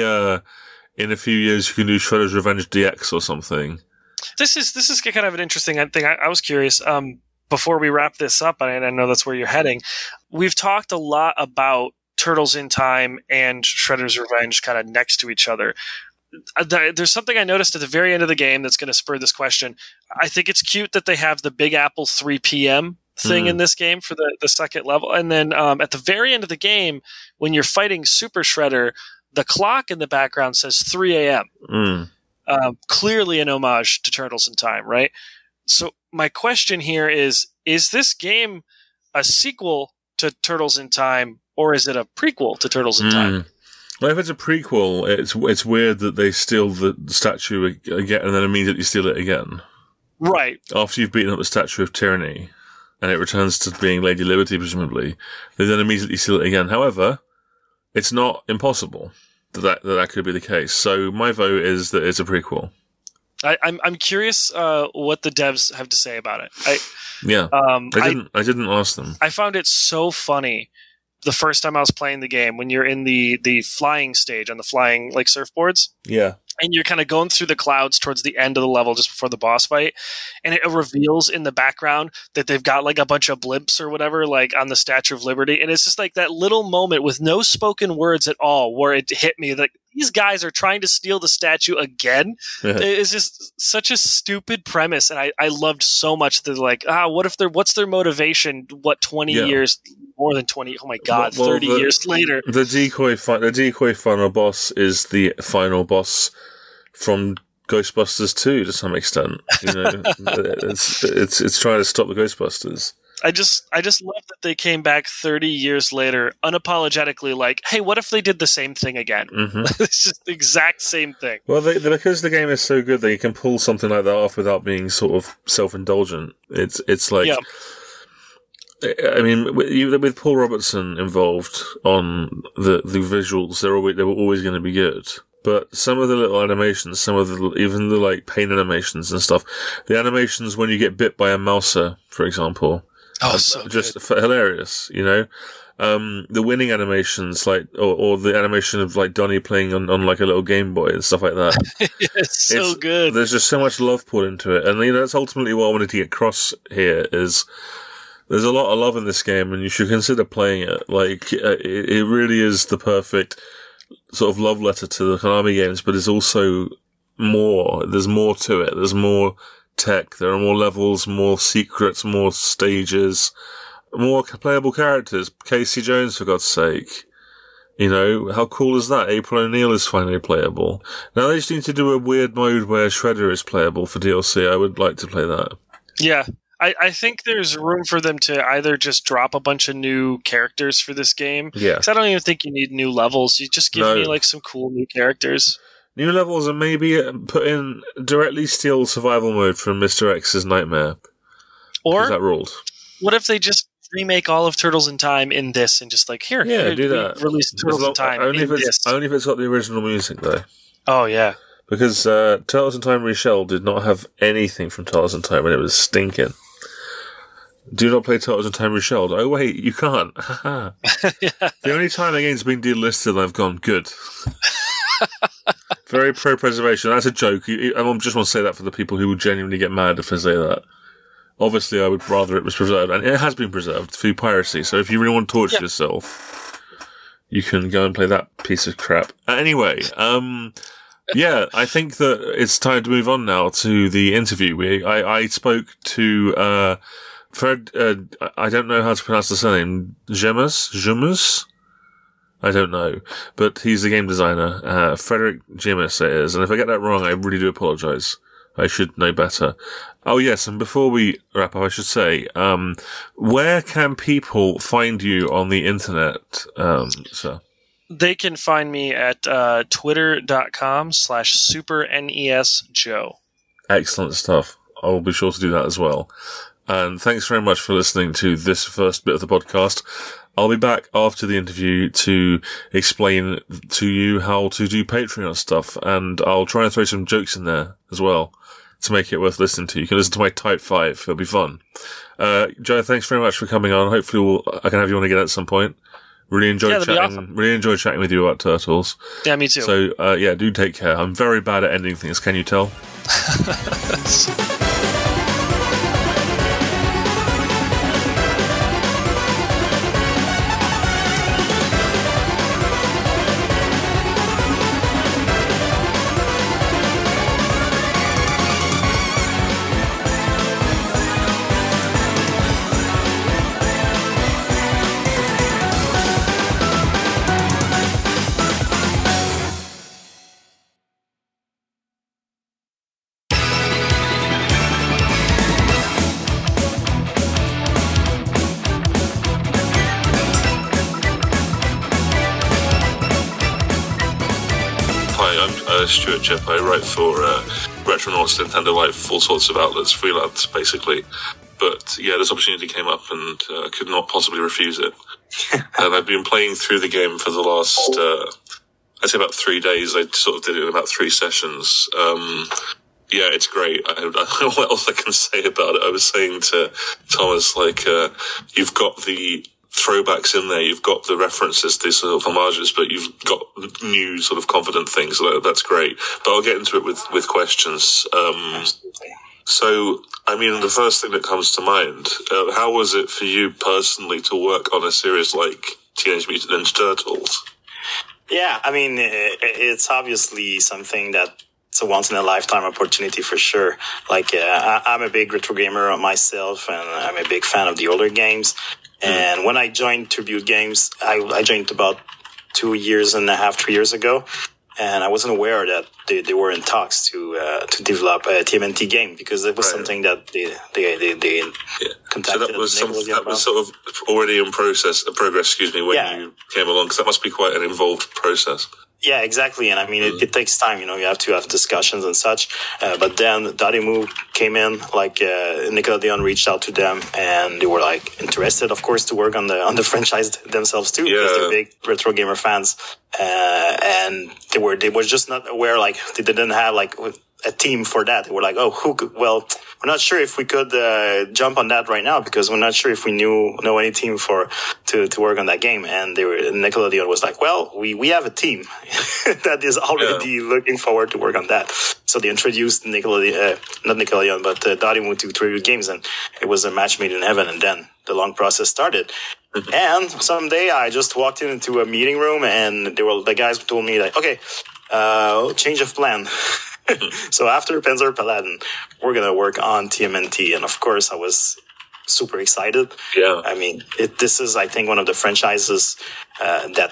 in a few years you can do Shredder's Revenge DX or something. This is kind of an interesting thing. I was curious, before we wrap this up, and I know that's where you're heading, we've talked a lot about Turtles in Time and Shredder's Revenge kind of next to each other. There's something I noticed at the very end of the game that's going to spur this question. I think it's cute that they have the Big Apple 3 p.m. thing in this game for the second level. And then at the very end of the game, when you're fighting Super Shredder, the clock in the background says 3 a.m. Clearly an homage to Turtles in Time, right? So my question here is this game a sequel to Turtles in Time, or is it a prequel to Turtles in Time? Well, if it's a prequel, it's weird that they steal the statue again and then immediately steal it again. Right. After you've beaten up the Statue of Tyranny, and it returns to being Lady Liberty, presumably, they then immediately steal it again. However, it's not impossible that could be the case. So my vote is that it's a prequel. I'm curious what the devs have to say about it. I didn't ask them. I found it so funny the first time I was playing the game, when you're in the flying stage on the flying like surfboards. Yeah. And you're kind of going through the clouds towards the end of the level just before the boss fight. And it reveals in the background that they've got like a bunch of blimps or whatever, like on the Statue of Liberty. And it's just like that little moment with no spoken words at all where it hit me that these guys are trying to steal the statue again. Yeah. It's just such a stupid premise. And I loved so much that like, what's their motivation? 20 years, more than 20. Oh my God, 30 years later. The decoy final boss is the final boss from Ghostbusters 2 to some extent. It's trying to stop the Ghostbusters. I just love that they came back 30 years later unapologetically like, hey, what if they did the same thing again? Mm-hmm. It's just the exact same thing. Well, because the game is so good that you can pull something like that off without being sort of self-indulgent. It's like... Yeah. I mean, with Paul Robertson involved on the visuals, they were always going to be good. But some of the little animations, even the like pain animations and stuff, the animations when you get bit by a mouser, for example, so just hilarious, you know. The winning animations, like, or the animation of like Donnie playing on like a little Game Boy and stuff like that. It's so good. There's just so much love put into it, and you know that's ultimately what I wanted to get across here. Is there's a lot of love in this game, and you should consider playing it. Like, it really is the perfect sort of love letter to the Konami games, but it's also more. There's more to it. There's more tech. There are more levels, more secrets, more stages, more playable characters. Casey Jones, for God's sake. You know, how cool is that? April O'Neil is finally playable. Now they just need to do a weird mode where Shredder is playable for DLC. I would like to play that. Yeah. I think there's room for them to either just drop a bunch of new characters for this game. Yeah. Because I don't even think you need new levels. You just give me like some cool new characters. New levels, and maybe put in directly steal survival mode from Mr. X's Nightmare. Or that ruled. What if they just remake all of Turtles in Time in this and just like, here do that. Release Turtles in Time only if it's got the original music, though. Oh, yeah. Because Turtles in Time Reshelled did not have anything from Turtles in Time, and it was stinking. Do not play Turtles in Time Reshelled. Oh, wait, you can't. Yeah. The only time a game's been delisted, I've gone, good. Very pro-preservation. That's a joke. I just want to say that for the people who would genuinely get mad if I say that. Obviously, I would rather it was preserved, and it has been preserved through piracy. So if you really want to torture yourself, you can go and play that piece of crap. Anyway, yeah, I think that it's time to move on now to the interview. I spoke to Fred. I don't know how to pronounce the surname. Gemus. I don't know, but he's the game designer. Frederick Gemus it is, and if I get that wrong, I really do apologise. I should know better. Oh yes, and before we wrap up, I should say, where can people find you on the internet, sir? They can find me at twitter.com/SuperNESJoe. Excellent stuff. I'll be sure to do that as well. And thanks very much for listening to this first bit of the podcast. I'll be back after the interview to explain to you how to do Patreon stuff, and I'll try and throw some jokes in there as well to make it worth listening to. You can listen to my Type 5. It'll be fun. Joe, thanks very much for coming on. Hopefully I can have you on again at some point. Really enjoyed chatting. Awesome. Really enjoyed chatting with you about Turtles. Yeah, me too. So, do take care. I'm very bad at ending things. Can you tell? Stuart Jepp. I write for Retronauts, Nintendo Life, all sorts of outlets, freelance basically. But yeah, this opportunity came up and I could not possibly refuse it. And I've been playing through the game for the last, I'd say about 3 days. I sort of did it in about 3 sessions. Yeah, it's great. I don't know what else I can say about it. I was saying to Thomas, like, you've got the throwbacks in there, you've got the references, these sort of homages, but you've got new sort of confident things. So that's great. But I'll get into it with questions. So, I mean, the first thing that comes to mind, how was it for you personally to work on a series like Teenage Mutant Ninja Turtles? Yeah, I mean, it's obviously something that it's a once-in-a-lifetime opportunity for sure. Like, I'm a big retro gamer myself, and I'm a big fan of the older games. And when I joined Tribute Games, I joined about 2.5 years, 3 years ago. And I wasn't aware that they were in talks to develop a TMNT game, because it was something that they contacted. So that was sort of already in progress, when you came along, because that must be quite an involved process. Yeah, exactly. And I mean, it takes time, you have to have discussions and such. But then Dotemu came in, Nickelodeon reached out to them and they were like interested, of course, to work on the franchise themselves too, because they're big retro gamer fans. And they were just not aware, they didn't have a team for that. They were like, we're not sure if we could jump on that right now because we're not sure if we know any team to work on that game. And Nickelodeon was like, well, we have a team that is already looking forward to work on that. So they introduced not Nickelodeon, but Dotemu to Tribute Games, and it was a match made in heaven. And then the long process started. And someday I just walked into a meeting room and the guys told me okay, change of plan. So after Panzer Paladin, we're going to work on TMNT. And of course, I was super excited. Yeah. I mean, this is, I think, one of the franchises that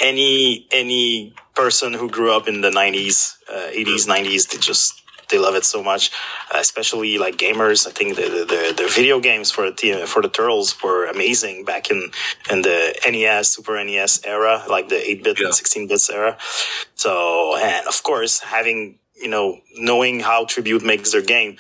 any person who grew up in the 90s, 80s, 90s, they love it so much, especially gamers. I think the video games for the Turtles were amazing back in the NES, Super NES era, like the 8-bit and 16-bit era. So, and of course, having knowing how Tribute makes their game,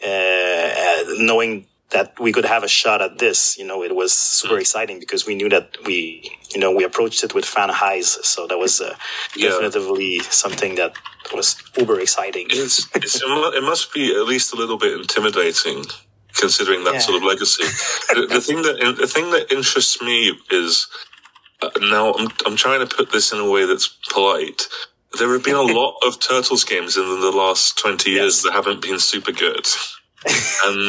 knowing that we could have a shot at this, it was super exciting because we knew that we approached it with fan highs. So that was definitely something that was uber exciting. It must be at least a little bit intimidating considering that sort of legacy. The thing that interests me is now I'm trying to put this in a way that's polite. There have been a lot of Turtles games in the last 20 years that haven't been super good. And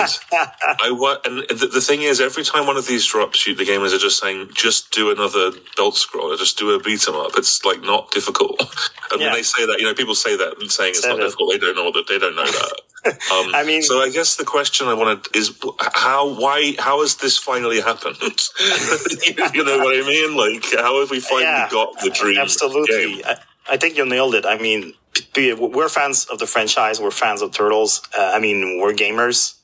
the thing is, every time one of these drops, the gamers are just saying, just do another belt scroll, or just do a beat 'em up. It's not difficult. And when they say that, people say that and saying it's not difficult. They don't know that. I mean, so I guess the question I wanted is how has this finally happened? You know what I mean? How have we finally got the dream? Absolutely. Game? I think you nailed it. I mean, we're fans of the franchise. We're fans of Turtles. We're gamers.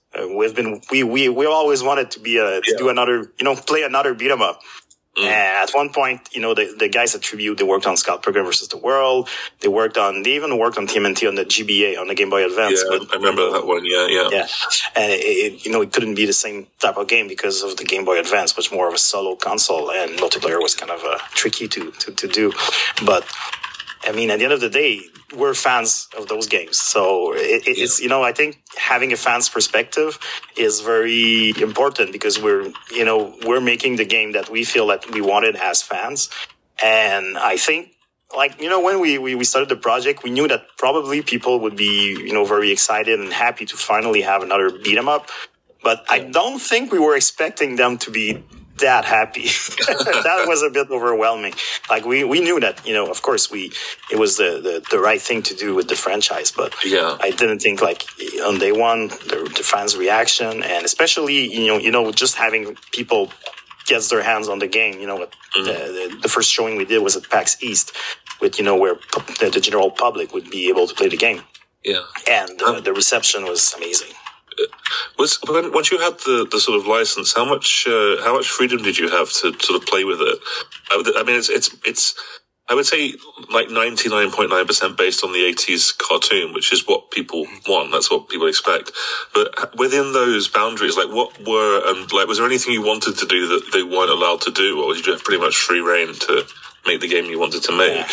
We always wanted to be do another, play another beat 'em up. And at one point, the guys at Tribute, they worked on Scout Pilgrim vs. the World. They even worked on TMNT on the GBA, on the Game Boy Advance. Yeah, I remember that one. Yeah. And it couldn't be the same type of game because of the Game Boy Advance, which more of a solo console, and multiplayer was kind of tricky to do. But I mean, at the end of the day, we're fans of those games. So it's, I think having a fan's perspective is very important because we're making the game that we feel that we wanted as fans. And I think, when we started the project, we knew that probably people would be, very excited and happy to finally have another beat 'em up. But I don't think we were expecting them to be that happy. That was a bit overwhelming. We knew that, of course it was the right thing to do with the franchise, but I didn't think on day one, the fans' reaction, and especially, just having people get their hands on the game, the first showing we did was at PAX East with, where the general public would be able to play the game. Yeah. And the reception was amazing. Once you had the sort of license, how much freedom did you have to sort of play with it? I mean, it's I would say 99.9% based on the 80s cartoon, which is what people want. That's what people expect. But within those boundaries, was there anything you wanted to do that they weren't allowed to do, or did you have pretty much free reign to make the game you wanted to make?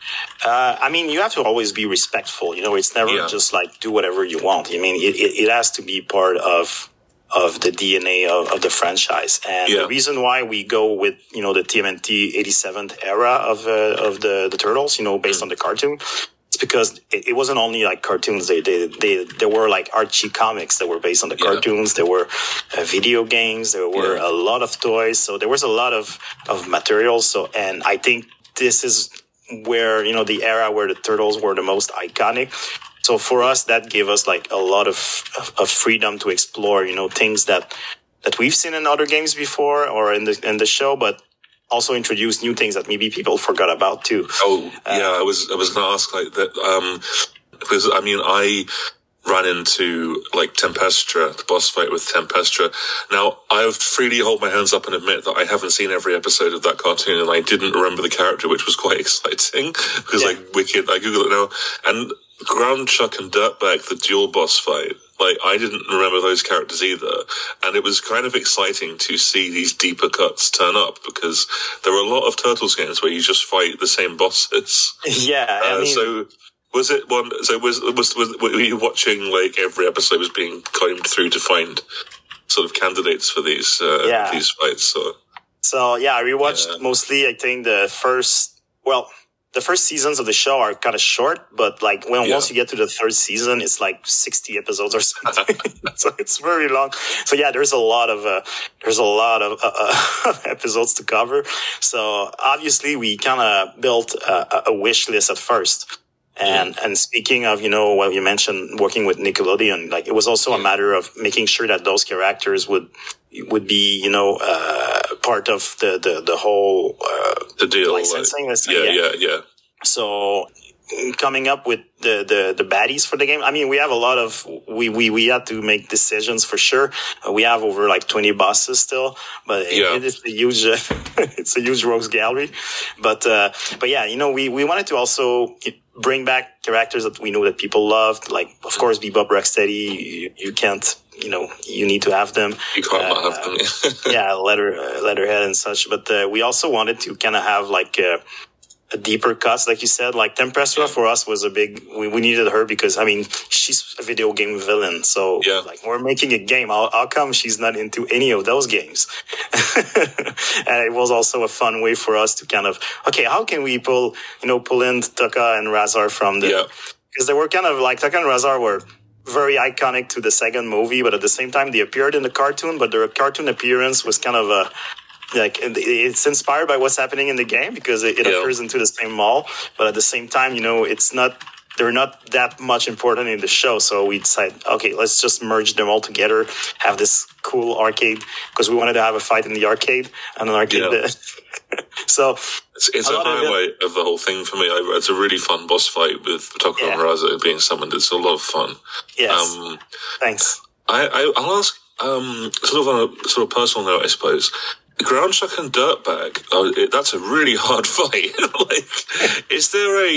You have to always be respectful. It's never just do whatever you want. It has to be part of the DNA of the franchise. And the reason why we go with, the TMNT 87th era of the Turtles, based on the cartoon, it's because it wasn't only cartoons. There were Archie comics that were based on the cartoons. There were video games. There were a lot of toys. So there was a lot of materials. So, and I think this is where, the era where the Turtles were the most iconic. So for us, that gave us a lot of freedom to explore, things that we've seen in other games before or in the show, but also introduce new things that maybe people forgot about too. I was going to ask that, because ran into like Tempestra, the boss fight with Tempestra. Now, I freely hold my hands up and admit that I haven't seen every episode of that cartoon, and I didn't remember the character, which was quite exciting because I Googled it now. And Ground Chuck and Dirtbag, the dual boss fight, like, I didn't remember those characters either. And it was kind of exciting to see these deeper cuts turn up, because there were a lot of Turtles games where you just fight the same bosses. Yeah. So was it one, so were you watching, like, every episode was being combed through to find sort of candidates for these fights? So yeah, I rewatched mostly, I think the first seasons of the show are kind of short, but like once you get to the third season, it's like 60 episodes or something. So it's very long. So yeah, there's a lot of episodes to cover. So obviously we kind of built a wish list at first. And speaking of, what you mentioned, working with Nickelodeon, like it was also a matter of making sure that those characters would be, part of the whole, the deal, licensing. Yeah. So coming up with the baddies for the game, I mean, we have a lot of, we had to make decisions for sure. We have over like 20 bosses still, but it is a huge, it's a huge rogues gallery. But yeah, we wanted to also bring back characters that we know that people loved, like, of course, Bebop, Rocksteady. You can't, you need to have them. You can't not have them. Yeah, Leatherhead and such. But we also wanted to kind of have like a deeper cuts, like you said. Like Tempestra for us was a big. We needed her because, I mean, she's a video game villain. So like, we're making a game. How come she's not into any of those games? And it was also a fun way for us to kind of, okay, how can we pull in Tokka and Rahzar from the, because they were kind of like, Tokka and Rahzar were very iconic to the second movie, but at the same time they appeared in the cartoon, but their cartoon appearance was kind of like, it's inspired by what's happening in the game because it occurs into the same mall, but at the same time, they're not that much important in the show. So we decided, okay, let's just merge them all together, have this cool arcade, because we wanted to have a fight in the arcade and an arcade. So it's a highlight of the whole thing for me. It's a really fun boss fight with Tokka and Rahzar being summoned. It's a lot of fun. Yes. Thanks. I'll ask, sort of on a sort of personal note, I suppose. Ground Chuck and Dirtbag, that's a really hard fight. Like, is there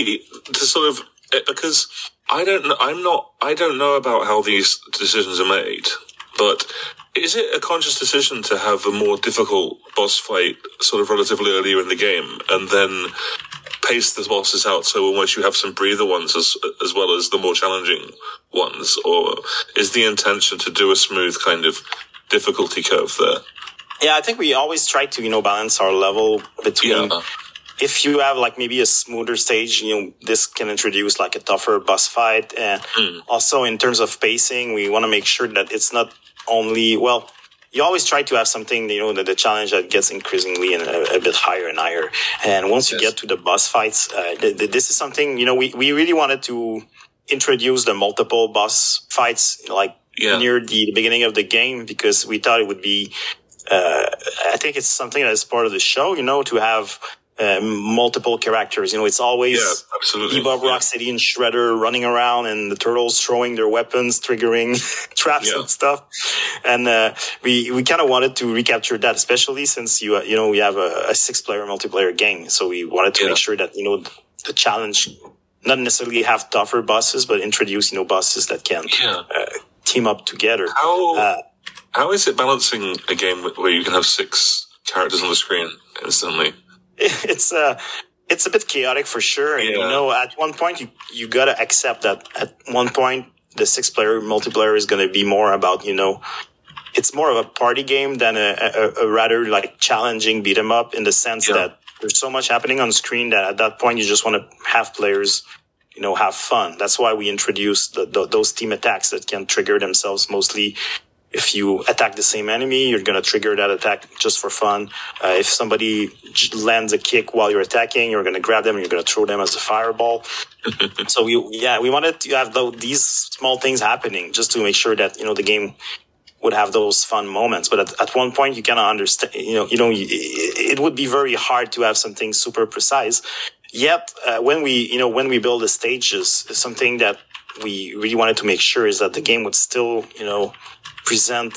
because I don't know about how these decisions are made, but is it a conscious decision to have a more difficult boss fight sort of relatively earlier in the game and then pace the bosses out so almost you have some breather ones as well as the more challenging ones? Or is the intention to do a smooth kind of difficulty curve there? Yeah, I think we always try to, balance our level between, if you have like maybe a smoother stage, this can introduce like a tougher boss fight. And also in terms of pacing, we want to make sure that it's not only, you always try to have something, that the challenge that gets increasingly a bit higher and higher. And once you get to the boss fights, this is something, we really wanted to introduce the multiple boss fights, like near the beginning of the game, because we thought it would be, I think it's something that is part of the show, to have multiple characters. It's always Bebop, Rocksteady, and Shredder running around, and the Turtles throwing their weapons, triggering traps and stuff. And we kind of wanted to recapture that, especially since we have a 6-player multiplayer game. So we wanted to make sure that the challenge not necessarily have tougher bosses, but introduce bosses that can team up together. How is it balancing a game where you can have 6 characters on the screen instantly? It's a bit chaotic for sure. And, at one point you gotta accept that at one point the 6-player multiplayer is gonna be more about, it's more of a party game than a rather like challenging beat 'em up, in the sense that there's so much happening on screen that at that point you just want to have players, have fun. That's why we introduced those team attacks that can trigger themselves mostly. If you attack the same enemy, you're going to trigger that attack just for fun. If somebody lands a kick while you're attacking, you're going to grab them and you're going to throw them as a fireball. So we wanted to have these small things happening just to make sure that, the game would have those fun moments. But at one point you kind of understand, it would be very hard to have something super precise. Yet, when we build the stages, it's something that we really wanted to make sure is that the game would still, present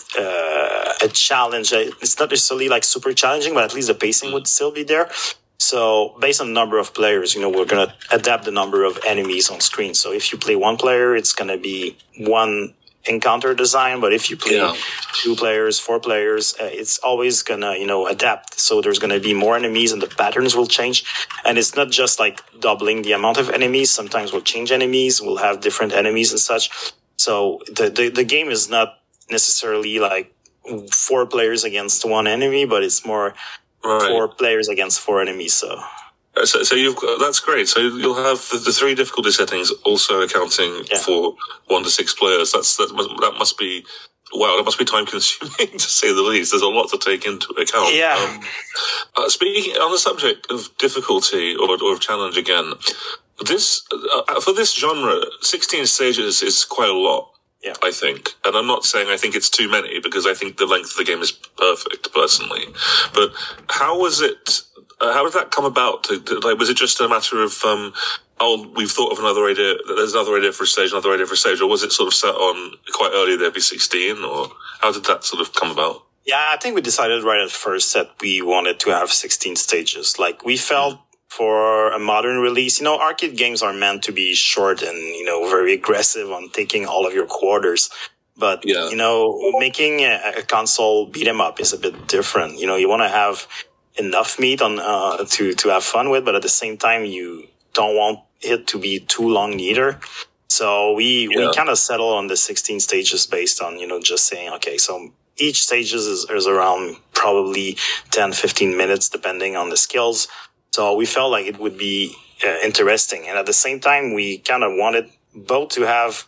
a challenge. It's not necessarily like super challenging, but at least the pacing would still be there. So based on the number of players, we're going to adapt the number of enemies on screen. So if you play one player, it's going to be one encounter design. But if you play 2 players, 4 players, it's always going to, adapt. So there's going to be more enemies and the patterns will change. And it's not just like doubling the amount of enemies. Sometimes we'll change enemies. We'll have different enemies and such. So the game is not necessarily like 4 players against one enemy, but it's more 4 players against 4 enemies. So you've got, that's great. So you'll have the 3 difficulty settings also accounting for 1 to 6 players. That must be wow. That must be time consuming to say the least. There's a lot to take into account. Yeah. Speaking on the subject of difficulty or of challenge again, this for this genre, 16 stages is quite a lot. Yeah. I think. And I'm not saying I think it's too many, because I think the length of the game is perfect, personally. But how was it, how did that come about? Was it just a matter of, we've thought of another idea, there's another idea for a stage, or was it sort of set on quite early there'd be 16, or how did that sort of come about? Yeah, I think we decided right at first that we wanted to have 16 stages. Like, we felt for a modern release, arcade games are meant to be short and, very aggressive on taking all of your quarters. But, making a console beat 'em up is a bit different. You want to have enough meat on, to have fun with, but at the same time, you don't want it to be too long either. So we kind of settle on the 16 stages based on, just saying, okay, so each stage is around probably 10, 15 minutes, depending on the skills. So we felt like it would be interesting. And at the same time, we kind of wanted both to have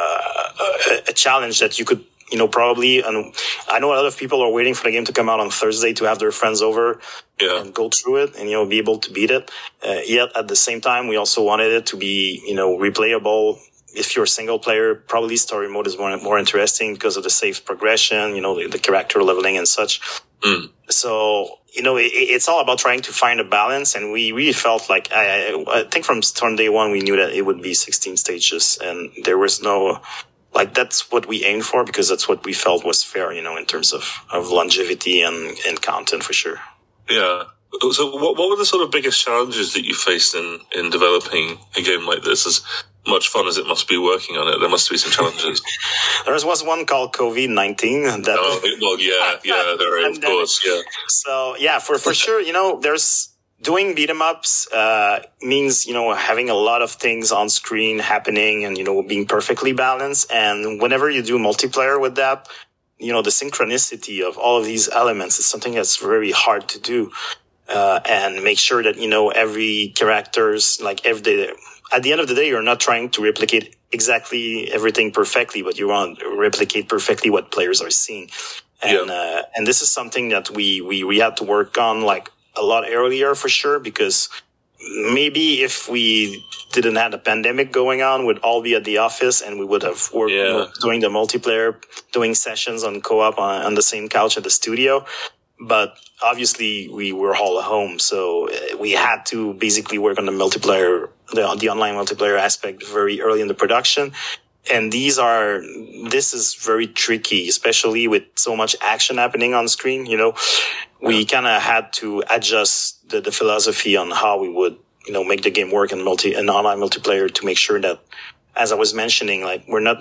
a challenge that you could, probably, and I know a lot of people are waiting for the game to come out on Thursday to have their friends over and go through it and, be able to beat it. Yet at the same time, we also wanted it to be, replayable. If you're a single player, probably story mode is more interesting because of the safe progression, the character leveling and such. So, it's all about trying to find a balance, and we really felt like, I think from day one, we knew that it would be 16 stages, and there was no, that's what we aimed for, because that's what we felt was fair, in terms of longevity and content for sure. Yeah. So what were the sort of biggest challenges that you faced in developing a game like this? As much fun as it must be working on it, there must be some challenges. There was one called COVID-19. Of course, yeah. So, for sure, there's doing beat 'em ups, means, having a lot of things on screen happening and, being perfectly balanced. And whenever you do multiplayer with that, the synchronicity of all of these elements is something that's very hard to do. And make sure that, every character's at the end of the day, you're not trying to replicate exactly everything perfectly, but you want to replicate perfectly what players are seeing. And this is something that we had to work on a lot earlier for sure, because maybe if we didn't have a pandemic going on, we'd all be at the office and we would have worked doing the multiplayer, doing sessions on co-op on the same couch at the studio. But obviously we were all at home, so we had to basically work on the multiplayer, the online multiplayer aspect very early in the production. And this is very tricky, especially with so much action happening on screen. We kind of had to adjust the philosophy on how we would, make the game work in online multiplayer to make sure that, as I was mentioning, we're not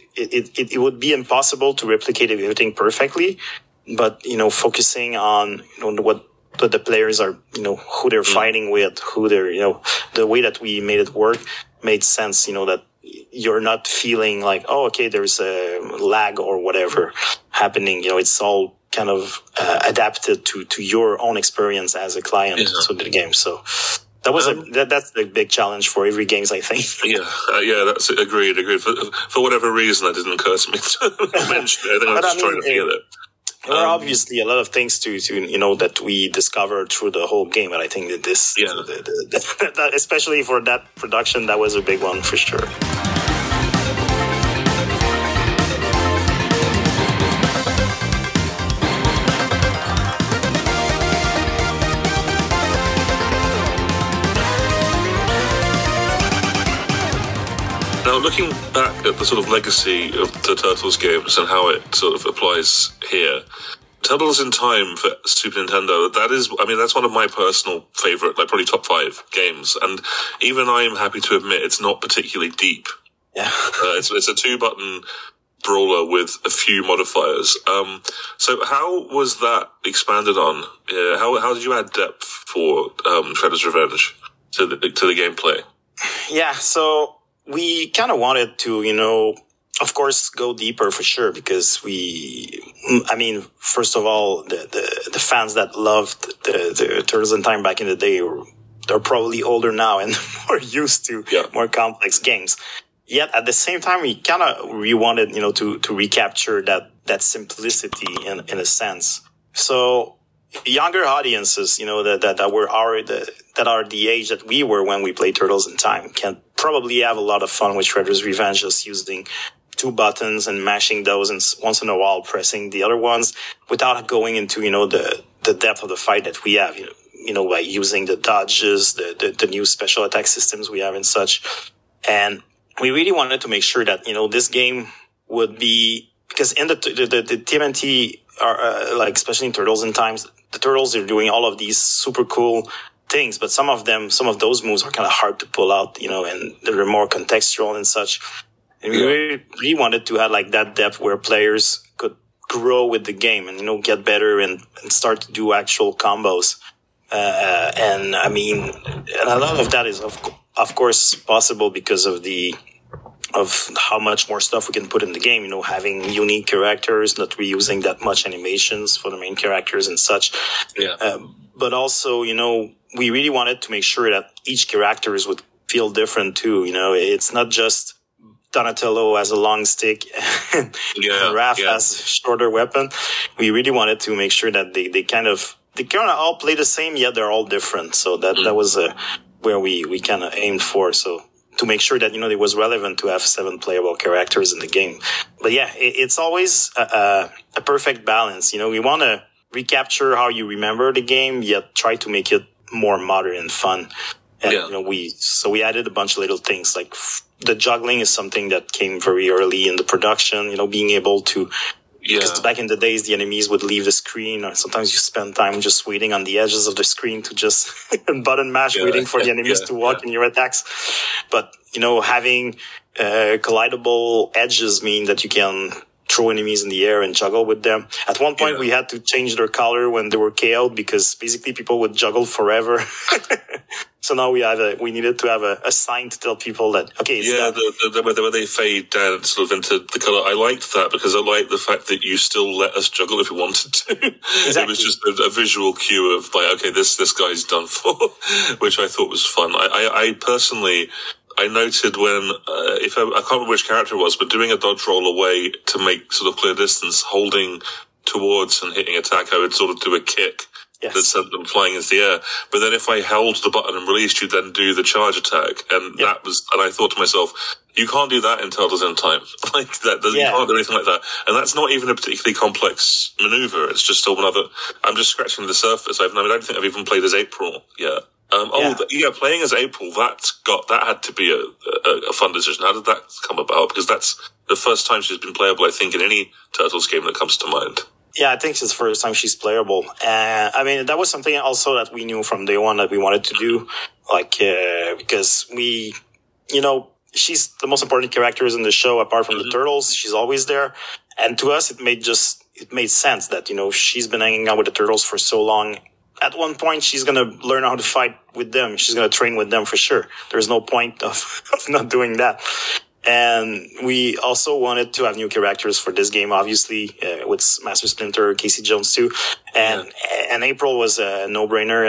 it would be impossible to replicate everything perfectly. But, focusing on, what the players are, who they're fighting with, who they're, the way that we made it work made sense, that you're not feeling like, oh, okay, there's a lag or whatever happening. It's all kind of adapted to your own experience as a client to the game. So that was that's the big challenge for every games, I think. That's agreed. For whatever reason, that didn't occur to me to mention it. I think I was just trying to feel it. There are obviously a lot of things to that we discovered through the whole game, but I think that this, that especially for that production, that was a big one for sure. Now, looking back at the sort of legacy of the Turtles games and how it sort of applies here, Turtles in Time for Super Nintendo, that's one of my personal favourite, like probably top 5 games. And even I'm happy to admit it's not particularly deep. Yeah. It's a 2-button brawler with a few modifiers. So how was that expanded on? How did you add depth for Shredder's Revenge to the gameplay? Yeah, so we kind of wanted to, of course, go deeper for sure, because first of all, the fans that loved the Turtles in Time back in the day, they're probably older now and more used to more complex games. Yet at the same time, we wanted, to recapture that simplicity in a sense. So younger audiences, that are the age that we were when we played Turtles in Time, can probably have a lot of fun with Shredder's Revenge, just using 2 buttons and mashing those, and once in a while pressing the other ones, without going into, the depth of the fight that we have, by using the dodges, the new special attack systems we have and such. And we really wanted to make sure that, this game would be, because in the TMNT are, especially in Turtles in Time, the Turtles are doing all of these super cool things, but some of those moves are kind of hard to pull out, and they're more contextual and such. And we really wanted to have that depth where players could grow with the game and, get better and start to do actual combos. And a lot of that is, of course, possible because of how much more stuff we can put in the game, having unique characters, not reusing that much animations for the main characters and such. Yeah. But also, we really wanted to make sure that each characters would feel different too. It's not just Donatello has a long stick and Raph has a shorter weapon. We really wanted to make sure that they kind of all play the same, yet they're all different. So that was where we kind of aimed for. So to make sure that, it was relevant to have 7 playable characters in the game. But yeah, it's always a perfect balance. We want to recapture how you remember the game, yet try to make it more modern and fun. And, we added a bunch of little things, like the juggling is something that came very early in the production, being able to, because back in the days, the enemies would leave the screen, or sometimes you spend time just waiting on the edges of the screen to just button mash, waiting for the enemies to walk in your attacks. But, having collidable edges mean that you can throw enemies in the air and juggle with them. At one point, we had to change their color when they were KO'd, because basically people would juggle forever. So now we needed to have a sign to tell people that, okay, it's where they fade down sort of into the color. I liked that because I liked the fact that you still let us juggle if we wanted to. Exactly. It was just a visual cue of like, okay, this guy's done for, which I thought was fun. I personally, I noted when, I can't remember which character it was, but doing a dodge roll away to make sort of clear distance, holding towards and hitting attack, I would sort of do a kick that sent them flying into the air. But then if I held the button and released, you then do the charge attack. And and I thought to myself, you can't do that in Turtles in Time. You can't do anything like that. And that's not even a particularly complex maneuver. It's just I'm just scratching the surface. I don't think I've even played as April yet. Playing as April, that had to be a fun decision. How did that come about? Because that's the first time she's been playable, I think, in any Turtles game that comes to mind. Yeah, I think it's the first time she's playable. That was something also that we knew from day one that we wanted to do. Because she's the most important characters in the show, apart from the Turtles. She's always there. And to us, it made sense that, she's been hanging out with the Turtles for so long. At one point, she's going to learn how to fight with them. She's going to train with them for sure. There's no point of not doing that. And we also wanted to have new characters for this game, obviously, with Master Splinter, Casey Jones too. And April was a no-brainer.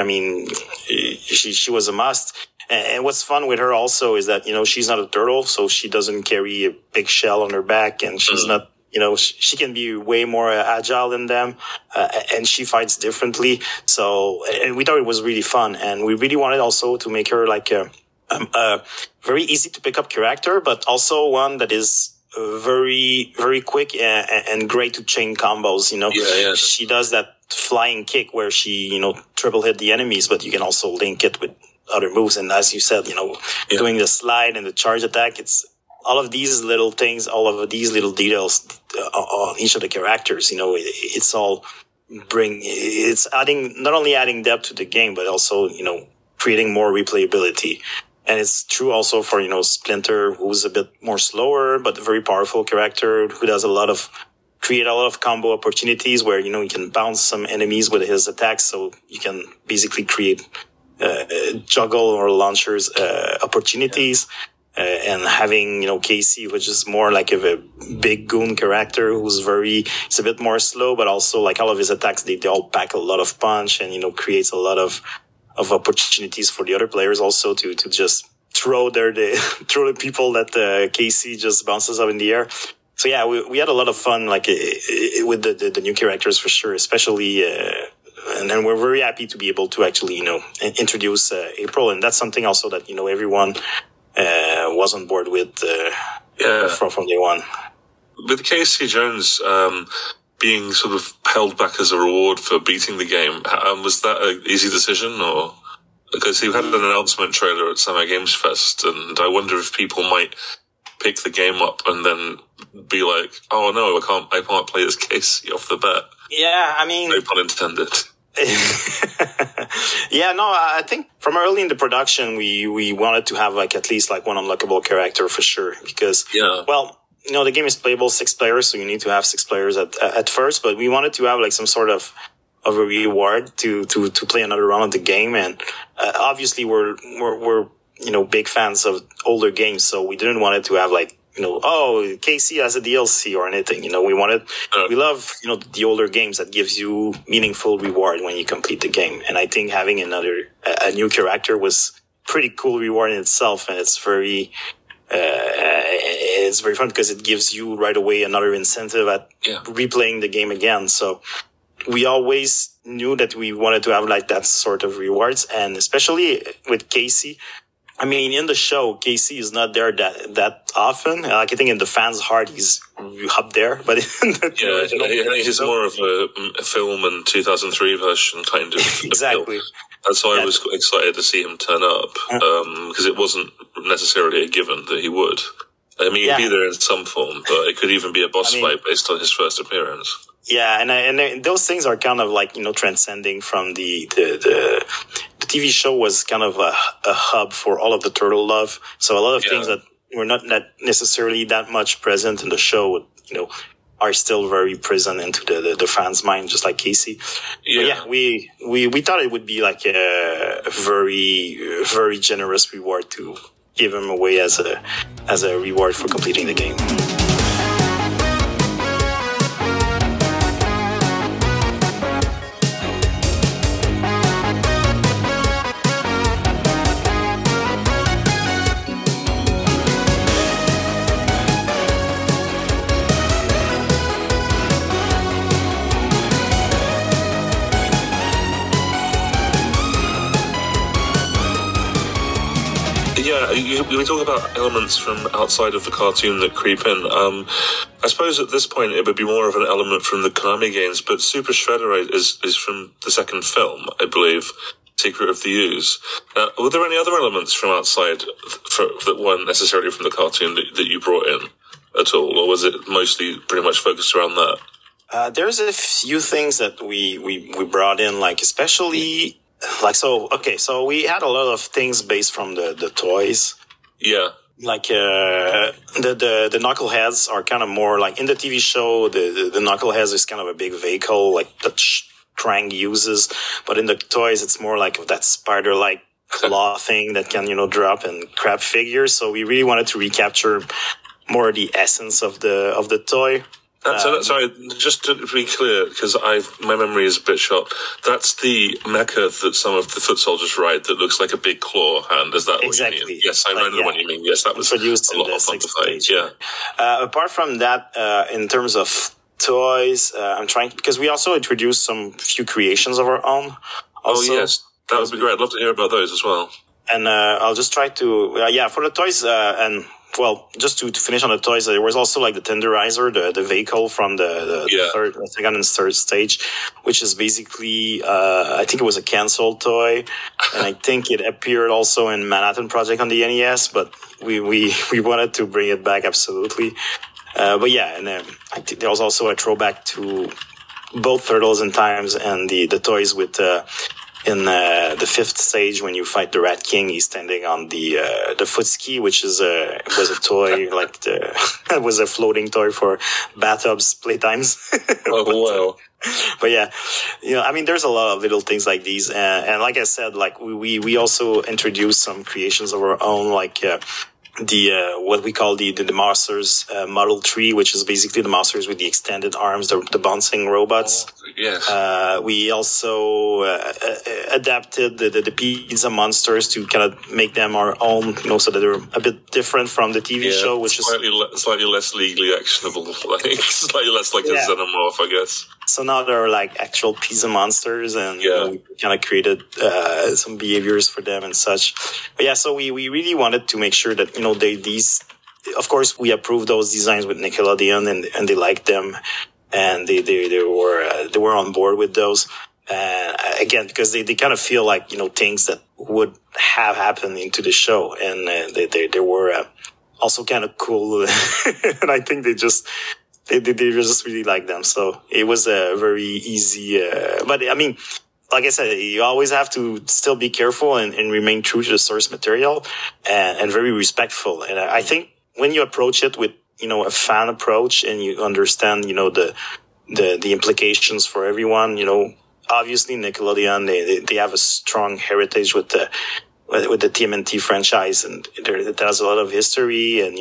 She was a must. And what's fun with her also is that, she's not a turtle, so she doesn't carry a big shell on her back, and she's not, she can be way more agile than them, and she fights differently. So, and we thought it was really fun, and we really wanted also to make her like a very easy to pick up character, but also one that is very, very quick and great to chain combos. She does that flying kick where she, triple hit the enemies, but you can also link it with other moves. And as you said, doing the slide and the charge attack, it's all of these little things, all of these little details on each of the characters, it's all it's not only adding depth to the game, but also, creating more replayability. And it's true also for, Splinter, who's a bit more slower, but a very powerful character who does create a lot of combo opportunities where, he can bounce some enemies with his attacks. So you can basically create, juggle or launchers, opportunities. And having, Casey, which is more like a big goon character who's it's a bit more slow, but also like all of his attacks, they all pack a lot of punch and, creates a lot of opportunities for the other players also to just throw the people that, Casey just bounces up in the air. So yeah, we had a lot of fun, like, with the new characters for sure, especially, and then we're very happy to be able to actually, introduce, April. And that's something also that, everyone, was on board with from day one. With Casey Jones being sort of held back as a reward for beating the game, was that an easy decision, or because he had an announcement trailer at Summer Games Fest, and I wonder if people might pick the game up and then be like, "Oh no, I can't play as Casey off the bat." Yeah, I mean, no pun intended. Yeah, no, I think from early in the production, we wanted to have like at least like one unlockable character for sure, because, well, the game is playable 6 players, so you need to have 6 players at first, but we wanted to have like some sort of a reward to play another round of the game. And, obviously we're, big fans of older games, so we didn't want it to have like, Casey as a DLC or anything. We love, the older games that gives you meaningful reward when you complete the game. And I think having a new character was pretty cool reward in itself. And it's very fun because it gives you right away another incentive at replaying the game again. So we always knew that we wanted to have like that sort of rewards. And especially with Casey, I mean, in the show, Casey is not there that often. Like, I think in the fans' heart, he's up there. But he's more of a film and 2003 version kind of. Exactly. That's why I was excited to see him turn up, because it wasn't necessarily a given that he would. I mean, he'd be there in some form, but it could even be a boss fight based on his first appearance. Yeah, and those things are kind of like, transcending from the TV show was kind of a hub for all of the turtle love. So a lot of things that were not necessarily that much present in the show, are still very present into the fans' mind, just like Casey. Yeah. But we thought it would be like a very, very generous reward to give him away as a reward for completing the game. We talk about elements from outside of the cartoon that creep in. I suppose at this point it would be more of an element from the Konami games, but Super Shredder is from the second film, I believe, Secret of the Ooze. Were there any other elements from outside that weren't necessarily from the cartoon that you brought in at all, or was it mostly pretty much focused around that? There's a few things that we brought in, like especially... so we had a lot of things based from the toys. Yeah. Like, the Knuckleheads are kind of more like in the TV show, the Knuckleheads is kind of a big vehicle, like that Krang uses. But in the toys, it's more like that spider-like claw thing that can, drop and grab figures. So we really wanted to recapture more of the essence of the toy. Sorry, just to be clear, because my memory is a bit shot. That's the mecha that some of the foot soldiers ride that looks like a big claw hand. Is that what you mean? Yes, I know the one you mean. Yes, that was introduced a lot of fun to fight. Yeah. Apart from that, in terms of toys, I'm trying, because we also introduced some few creations of our own. Also, yes, that would be great. I'd love to hear about those as well. And I'll just try to, for the toys, and well, just to finish on the toys, there was also like the Tenderizer, the vehicle from the second and third stage, which is basically, I think it was a canceled toy. And I think it appeared also in Manhattan Project on the NES, but we wanted to bring it back, absolutely. But yeah, and I think there was also a throwback to both Turtles in Times and the toys with, in the fifth stage, when you fight the Rat King, he's standing on the foot ski, which was a toy like it was a floating toy for bathtubs playtimes. Wow! But yeah, I mean, there's a lot of little things like these, and like I said, like we also introduced some creations of our own, like. The what we call the Masters Model 3, which is basically the Masters with the extended arms, the bouncing robots. Yes. We also adapted the Pizza Monsters to kind of make them our own, so that they're a bit different from the TV show, which is slightly less legally actionable, like slightly less like a xenomorph, I guess. So now they're like actual Pizza Monsters, and we kind of created some behaviors for them and such. But yeah, so we really wanted to make sure that these. Of course, we approved those designs with Nickelodeon, and they liked them, and they were on board with those. Again, because they kind of feel like things that would have happened into the show, and they were also kind of cool, and I think they just really like them. So it was a very easy, but I mean, like I said, you always have to still be careful and remain true to the source material and very respectful. And I think when you approach it with, a fan approach, and you understand, the implications for everyone, obviously Nickelodeon, they have a strong heritage with the TMNT franchise, and it has a lot of history, and,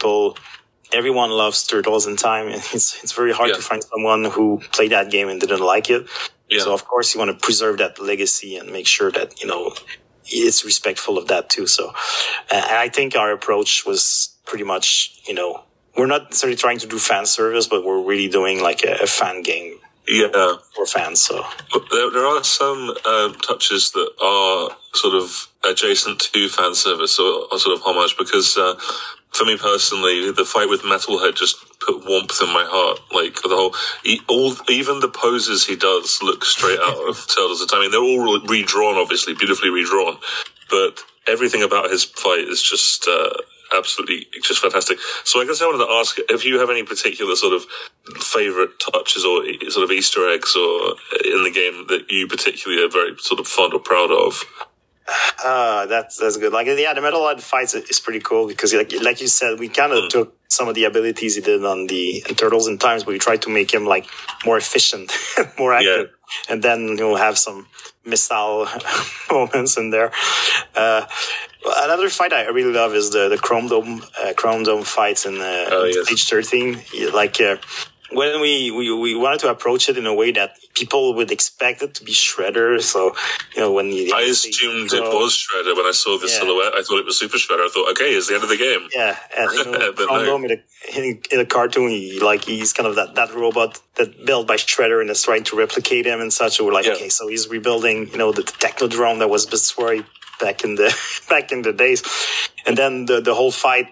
everyone loves Turtles in Time, and it's very hard to find someone who played that game and didn't like it. Yeah. So of course you want to preserve that legacy and make sure that it's respectful of that too. So I think our approach was pretty much we're not necessarily trying to do fan service, but we're really doing like a fan game. Yeah, for fans. So there are some touches that are sort of adjacent to fan service or sort of homage, because for me personally, the fight with Metalhead just put warmth in my heart. Like even the poses he does look straight out of Turtles in Time. I mean, they're all redrawn, obviously, beautifully redrawn, but everything about his fight is just absolutely just fantastic. So I guess I wanted to ask if you have any particular sort of favorite touches or sort of Easter eggs or in the game that you particularly are very sort of fond or proud of. That's good. Like, the Metalhead fights is pretty cool because, like you said, we kind of took some of the abilities he did on the Turtles in Times, but we tried to make him like more efficient, more active, and then have some missile moments in there. Another fight I really love is the Chrome Dome fights in Stage 13. When we wanted to approach it in a way that people would expect it to be Shredder, so when I assumed it was Shredder when I saw the silhouette. I thought it was Super Shredder. I thought, okay, it's the end of the game. Yeah, and Chrome Dome in a cartoon, he's kind of that robot that built by Shredder and is trying to replicate him and such. So we're like, okay, so he's rebuilding, the Technodrome that was destroyed back in the days, and then the whole fight,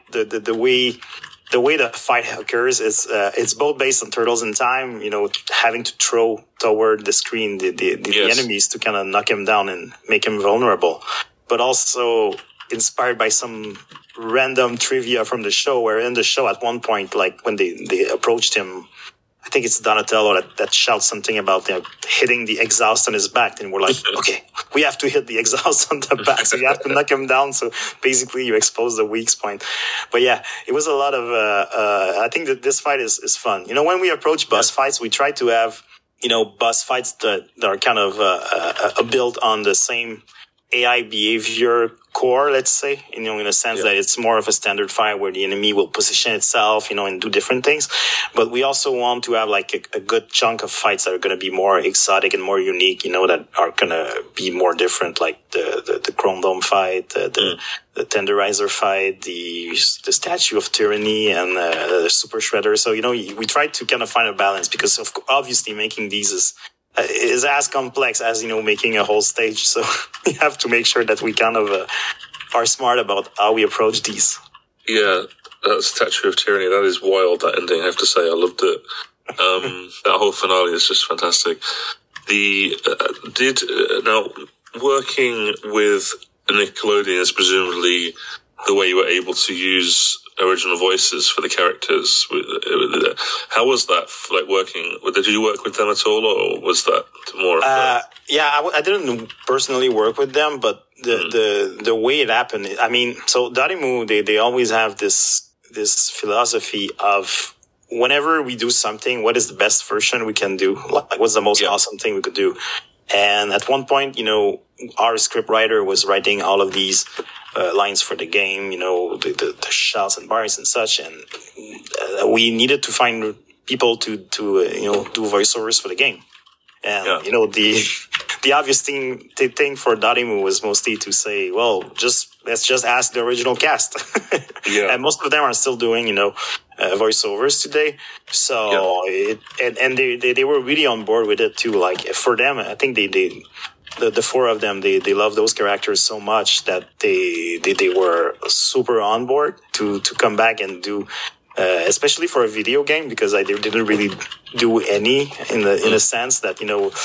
the way the fight occurs is it's both based on Turtles in Time, having to throw toward the screen the enemies to kind of knock him down and make him vulnerable, but also inspired by some random trivia from the show, where in the show at one point, like when they approached him, I think it's Donatello that shouts something about hitting the exhaust on his back, and we're like, okay, we have to hit the exhaust on the back, so you have to knock him down. So basically, you expose the weak point. But yeah, it was a lot of. I think that this fight is fun. When we approach boss fights, we try to have boss fights that are kind of built on the same AI behavior core, let's say, in a sense that it's more of a standard fight where the enemy will position itself, and do different things. But we also want to have like a good chunk of fights that are going to be more exotic and more unique, that are going to be more different, like the Chrome Dome fight, the Tenderizer fight, the Statue of Tyranny, and the Super Shredder. So, we try to kind of find a balance, because obviously making these is as complex as making a whole stage, so we have to make sure that we kind of are smart about how we approach these. Yeah, That's Statue of Tyranny. That is wild, that ending, I have to say. I loved it. That whole finale is just fantastic. Now, working with Nickelodeon is presumably the way you were able to use original voices for the characters. How was that, like, working? Did you work with them at all, or was that more of I didn't personally work with them, but the way it happened, I mean, so Dotemu, they always have this philosophy of whenever we do something, what is the best version we can do? Like, what's the most awesome thing we could do? And at one point, our script writer was writing all of these lines for the game, the shouts and bars and such. And we needed to find people to do voiceovers for the game. And, the obvious thing for Dotemu was mostly to say, well, let's just ask the original cast. And most of them are still doing, voiceovers today. So, they were really on board with it too. Like, for them, I think the four of them, they love those characters so much that they were super on board to come back and do, especially for a video game, because they didn't really do any in a sense that,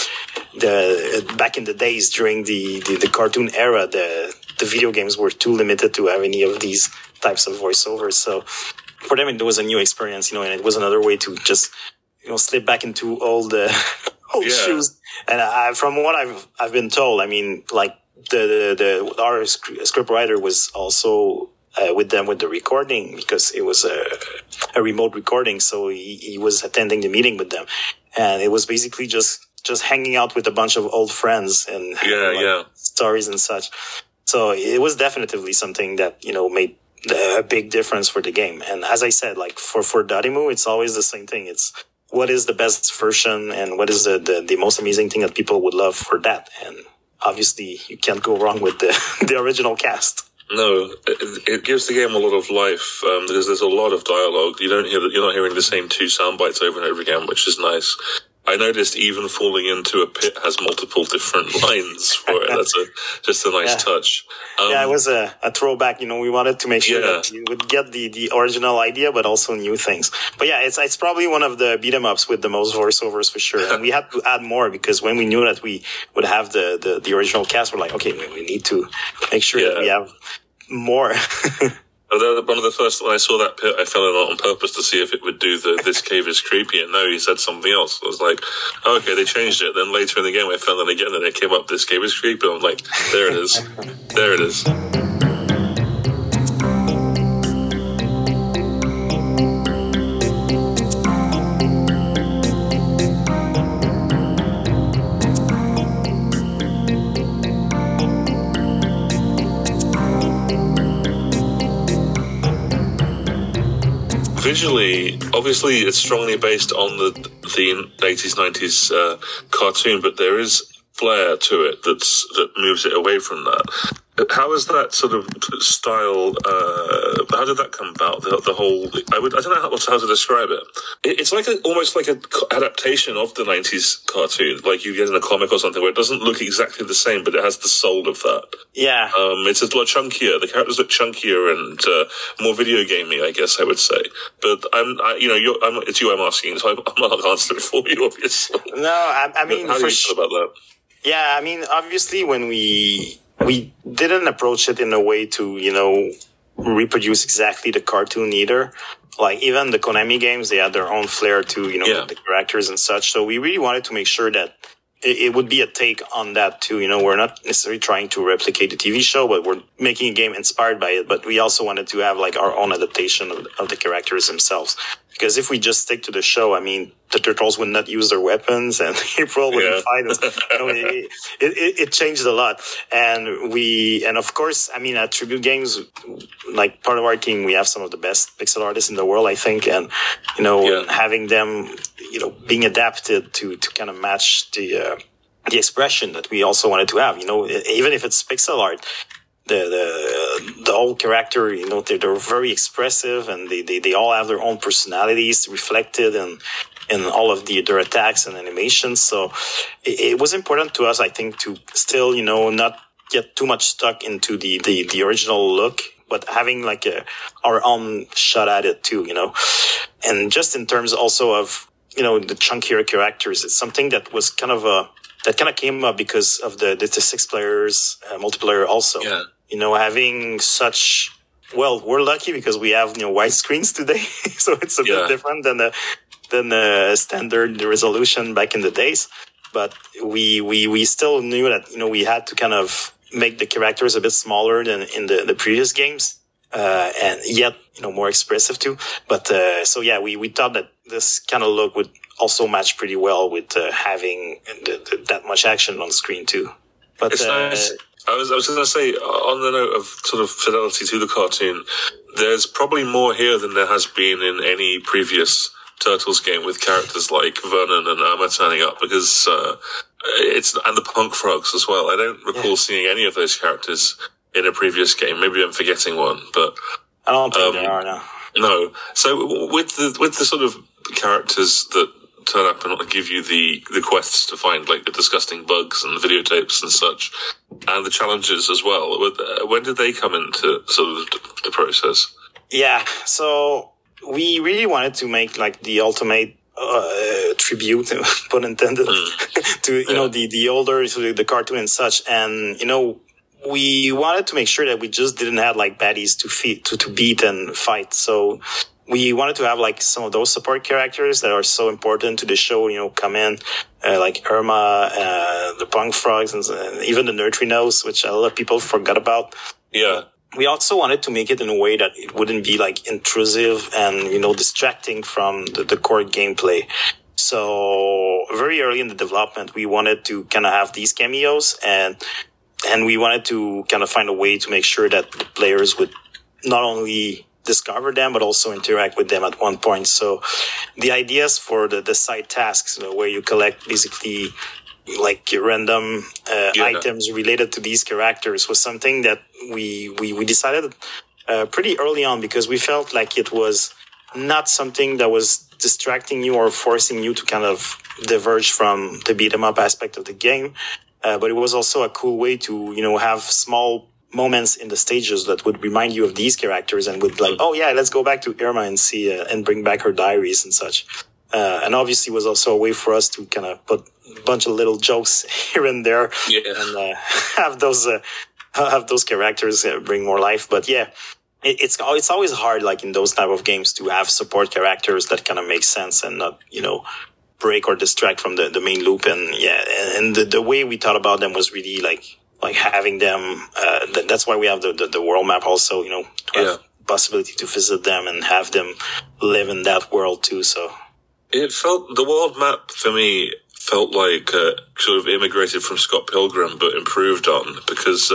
back in the days during the cartoon era, the video games were too limited to have any of these types of voiceovers. So for them, it was a new experience, and it was another way to just, slip back into old shoes. And from what I've been told, I mean, like our script writer was also with them with the recording, because it was a remote recording. So he was attending the meeting with them, and it was basically just hanging out with a bunch of old friends and stories and such. So it was definitely something that, made a big difference for the game. And as I said, like for Dotemu, it's always the same thing. It's what is the best version and what is the most amazing thing that people would love for that. And obviously you can't go wrong with the original cast. No, it gives the game a lot of life, because there's a lot of dialogue. You're not hearing the same two sound bites over and over again, which is nice. I noticed even falling into a pit has multiple different lines for it. That's just a nice touch. It was a throwback. We wanted to make sure that you would get the original idea, but also new things. But it's probably one of the beat 'em ups with the most voiceovers for sure. And we had to add more, because when we knew that we would have the original cast, we're like, okay, we need to make sure that we have more. One of the first, when I saw that pit, I fell in it on purpose to see if it would do this cave is creepy, and no, he said something else. I was like, oh, okay, they changed it. Then later in the game, I found it again, and it came up, this cave is creepy. I'm like, there it is. There it is. Visually, obviously, it's strongly based on the 80s, 90s cartoon, but there is flair to it that moves it away from that. How is that sort of style? How did that come about? The whole, I don't know how to describe it. It's like almost like an adaptation of the 90s cartoon, like you get in a comic or something, where it doesn't look exactly the same, but it has the soul of that. Yeah. It's a lot chunkier. The characters look chunkier and more video gamey, I guess I would say. But it's you I'm asking, so I'm not answering for you, obviously. No, I mean, how do you feel about that? Yeah, I mean, obviously, when we didn't approach it in a way to, reproduce exactly the cartoon either. Like, even the Konami games, they had their own flair to, the characters and such. So we really wanted to make sure that it would be a take on that too. We're not necessarily trying to replicate the TV show, but we're making a game inspired by it. But we also wanted to have like our own adaptation of the characters themselves. Because if we just stick to the show, I mean, the Turtles would not use their weapons and April wouldn't fight us. It changed a lot. And of course, I mean, at Tribute Games, like part of our team, we have some of the best pixel artists in the world, I think. And, having them, being adapted to kind of match the expression that we also wanted to have, even if it's pixel art. The whole character, they're very expressive, and they all have their own personalities reflected in all of their attacks and animations. So it was important to us, I think, to still, not get too much stuck into the original look, but having like our own shot at it too, and just in terms also of, the chunkier characters, it's something that was kind of came up because of the 6 players multiplayer also. Yeah. Having such, we're lucky because we have, white screens today. So it's a bit different than the standard resolution back in the days. But we still knew that, we had to kind of make the characters a bit smaller than in the previous games. And yet, more expressive too. But, we thought that this kind of look would also match pretty well with, having that much action on screen too. But, it's nice. I was going to say, on the note of sort of fidelity to the cartoon, there's probably more here than there has been in any previous Turtles game with characters like Vernon and Irma turning up, because and the Punk Frogs as well. I don't recall seeing any of those characters in a previous game. Maybe I'm forgetting one, but I don't think they are now. No. So with the sort of characters that turn up and give you the quests to find like the disgusting bugs and videotapes and such, and the challenges as well, when did they come into sort of the process? Yeah, so we really wanted to make like the ultimate tribute, pun intended, to the older, to the cartoon and such, and we wanted to make sure that we just didn't have like baddies to beat and fight. So we wanted to have like some of those support characters that are so important to the show, come in, like Irma, the Punk Frogs, and even the Neutrinos, which a lot of people forgot about. Yeah. We also wanted to make it in a way that it wouldn't be like intrusive and, distracting from the core gameplay. So very early in the development, we wanted to kind of have these cameos, and we wanted to kind of find a way to make sure that the players would not only discover them, but also interact with them at one point. So the ideas for the side tasks, where you collect basically like random items related to these characters, was something that we decided pretty early on, because we felt like it was not something that was distracting you or forcing you to kind of diverge from the beat 'em up aspect of the game. But it was also a cool way to, have small moments in the stages that would remind you of these characters and would like, oh yeah, let's go back to Irma and see, and bring back her diaries and such. And obviously it was also a way for us to kind of put a bunch of little jokes here and there, and have those characters bring more life. But yeah, it's always hard, like in those type of games, to have support characters that kind of make sense and not, break or distract from the main loop. And the way we thought about them was really like having them, that's why we have the world map also, to have possibility to visit them and have them live in that world too. So the world map for me felt like sort of immigrated from Scott Pilgrim, but improved on, because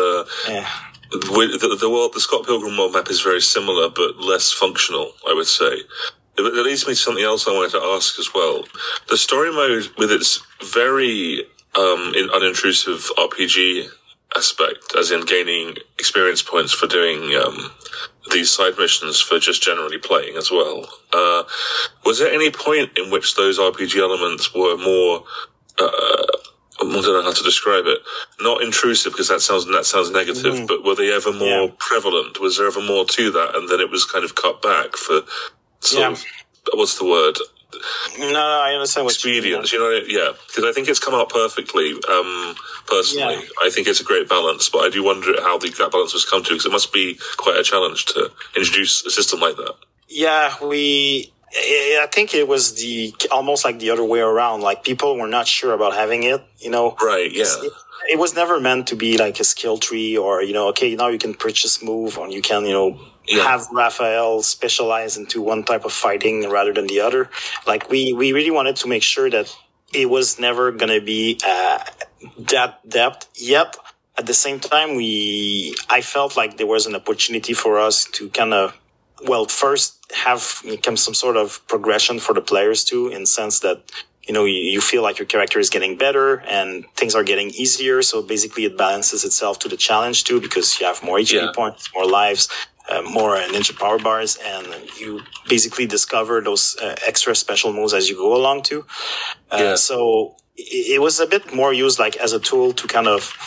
the Scott Pilgrim world map is very similar, but less functional, I would say. It leads me to something else I wanted to ask as well. The story mode, with its very unintrusive RPG aspect, as in gaining experience points for doing these side missions for just generally playing as well. Was there any point in which those RPG elements were more, I don't know how to describe it, not intrusive, because that sounds negative, but were they ever more prevalent? Was there ever more to that, and then it was kind of cut back for sort of, what's the word? No, I understand what experience, because I think it's come out perfectly. Personally, I think it's a great balance, but I do wonder how that balance was come to, because it must be quite a challenge to introduce a system like that. Yeah, I think it was almost like the other way around. Like, people were not sure about having it, Right, yeah. It was never meant to be like a skill tree, or, okay, now you can purchase move, or you can, have Raphael specialize into one type of fighting rather than the other. Like, we really wanted to make sure that it was never going to be that depth. Yet, at the same time, I felt like there was an opportunity for us to kind of, first have some sort of progression for the players too, in the sense that, you feel like your character is getting better and things are getting easier. So basically it balances itself to the challenge too, because you have more HP points, more lives, more ninja power bars, and you basically discover those extra special moves as you go along too. So it was a bit more used like as a tool to kind of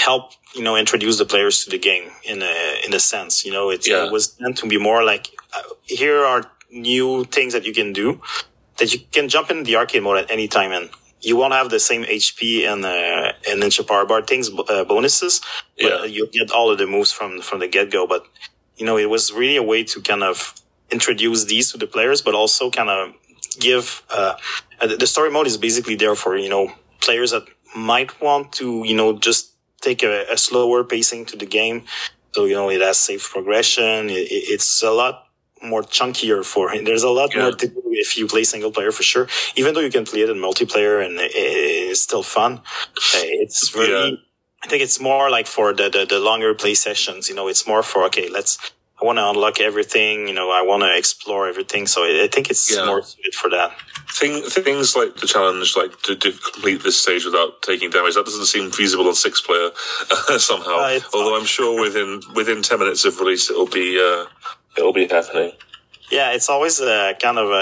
help, introduce the players to the game in a sense. It was meant to be more like, here are new things that you can do, that you can jump in the arcade mode at any time, and you won't have the same HP and Ninja Power Bar things, bonuses, but you'll get all of the moves from the get-go. But, it was really a way to kind of introduce these to the players, but also kind of give, the story mode is basically there for, players that might want to, just take a slower pacing to the game. So, it has safe progression. It's a lot more chunkier there's a lot more to do if you play single player, for sure. Even though you can play it in multiplayer and it's still fun. It's very, I think it's more like for the longer play sessions, it's more for, I want to unlock everything, I want to explore everything. So I think it's more suited for that. Things like the challenge, like to complete this stage without taking damage, that doesn't seem feasible on 6-player somehow. Although I'm sure within 10 minutes of release, it'll be happening. Yeah, it's always kind of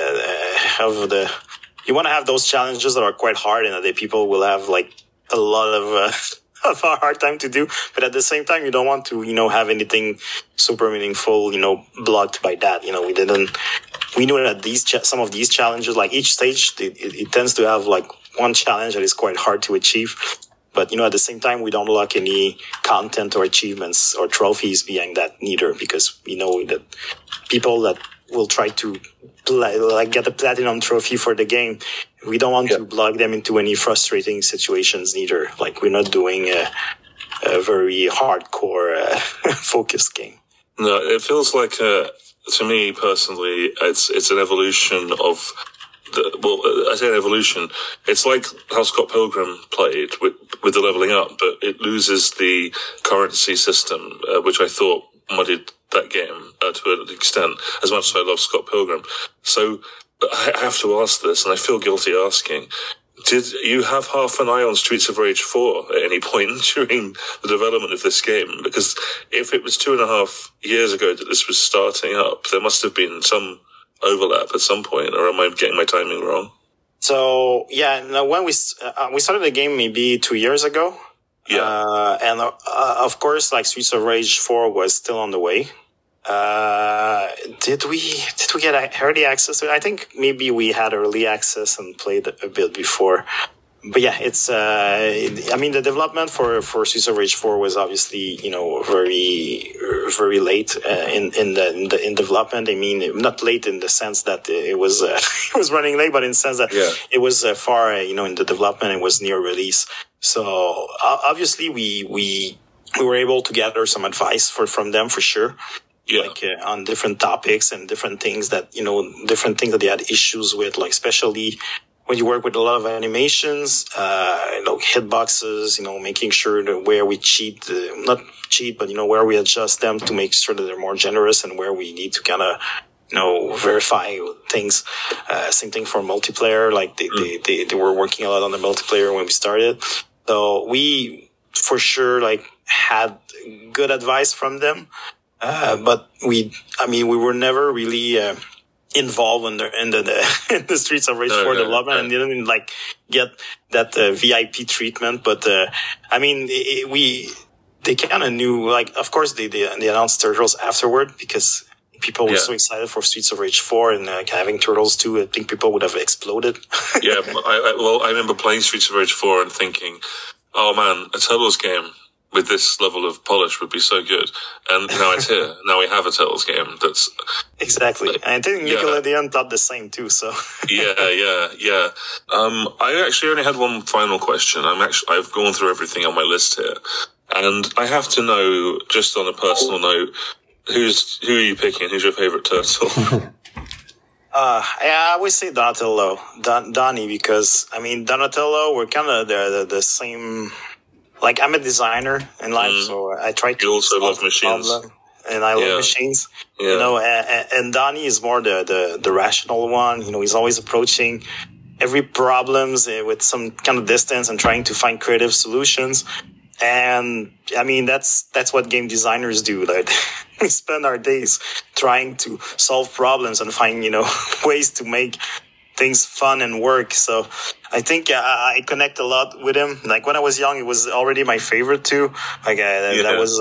you want to have those challenges that are quite hard and that people will have like a lot of a hard time to do, but at the same time, you don't want to, have anything super meaningful, blocked by that. We knew that some of these challenges, like each stage, it tends to have like one challenge that is quite hard to achieve. But, at the same time, we don't unlock any content or achievements or trophies behind that neither, because we know that people that will try to get a platinum trophy for the game, we don't want to block them into any frustrating situations neither. Like, we're not doing a very hardcore focused game. No, it feels like, to me personally, it's an evolution of I say an evolution. It's like how Scott Pilgrim played with the leveling up, but it loses the currency system, which I thought muddied that game to an extent, as much as I love Scott Pilgrim. So I have to ask this, and I feel guilty asking. Did you have half an eye on Streets of Rage 4 at any point during the development of this game? Because if it was 2.5 years ago that this was starting up, there must have been some overlap at some point, or am I getting my timing wrong? So, when we started the game maybe 2 years ago. Yeah. And of course, like Streets of Rage 4 was still on the way. Did we get early access to it? I think maybe we had early access and played a bit before. But yeah, it's, the development for Streets of Rage 4 was obviously, very, very late, in development. I mean, not late in the sense that it was, it was running late, but in the sense that it was far, in the development, it was near release. So obviously we were able to gather some advice from them for sure. Yeah. Like, on different topics and different things that, different things that they had issues with, like, especially when you work with a lot of animations, hitboxes, making sure that where we cheat, not cheat, but, where we adjust them to make sure that they're more generous, and where we need to kind of, verify things. Same thing for multiplayer. Like they were working a lot on the multiplayer when we started. So we, for sure, had good advice from them. But we were never really, involved in the Streets of Rage 4 development, and didn't get that VIP treatment. But they kind of knew. Of course, they announced Turtles afterward, because people were so excited for Streets of Rage 4 and having Turtles 2. I think people would have exploded. Yeah, I remember playing Streets of Rage 4 and thinking, oh man, a Turtles game with this level of polish would be so good. And now it's here. Now we have a Turtles game that's... Exactly. And I think Nickelodeon thought the same too, so... Yeah. I actually only had one final question. I've gone through everything on my list here. And I have to know, just on a personal note, who are you picking? Who's your favorite turtle? I always say Donatello, Donnie, because, Donatello, we're kind of the same... I'm a designer in life, so I try to... You also love machines. And I love machines. Yeah. And Donnie is more the rational one. He's always approaching every problems with some kind of distance and trying to find creative solutions. And, that's what game designers do. We spend our days trying to solve problems and find, ways to make things fun and work. So I think I connect a lot with him. Like when I was young, it was already my favorite too. Like that was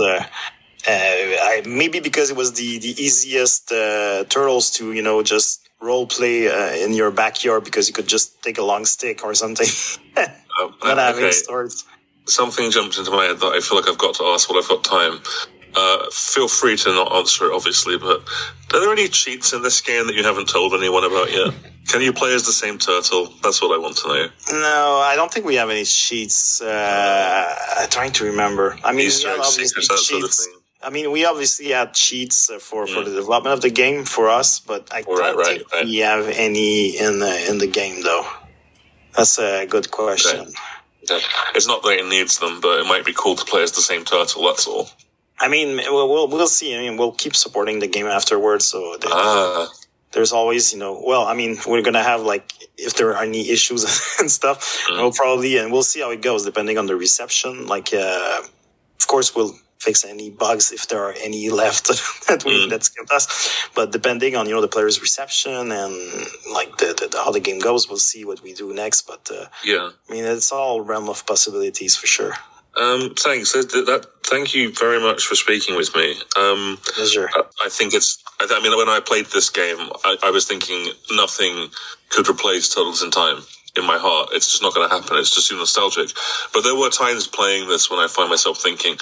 maybe because it was the easiest Turtles to just role play in your backyard, because you could just take a long stick or something. Not having swords. Something jumped into my head that I feel like I've got to ask while I've got time. Feel free to not answer it, obviously, but are there any cheats in this game that you haven't told anyone about yet? Can you play as the same turtle? That's what I want to know. No, I don't think we have any cheats. I'm trying to remember. I mean, Easter eggs, secrets, that sort of thing. I mean, we obviously had cheats for the development of the game for us, but I don't think we have any in the game, though. That's a good question. Okay. It's not that it needs them, but it might be cool to play as the same turtle, that's all. I mean, we'll see. I mean, we'll keep supporting the game afterwards, so there's always, well, I mean, we're going to have, like, if there are any issues and stuff, we'll probably, and we'll see how it goes, depending on the reception. Like, of course, we'll fix any bugs if there are any left that skipped us. But depending on, the player's reception and like the how the game goes, we'll see what we do next. But I mean, it's all realm of possibilities for sure. Thanks. Thank you very much for speaking with me. Pleasure. I think I mean, when I played this game, I was thinking nothing could replace Turtles in Time. In my heart, it's just not going to happen. It's just too nostalgic. But there were times playing this when I find myself thinking,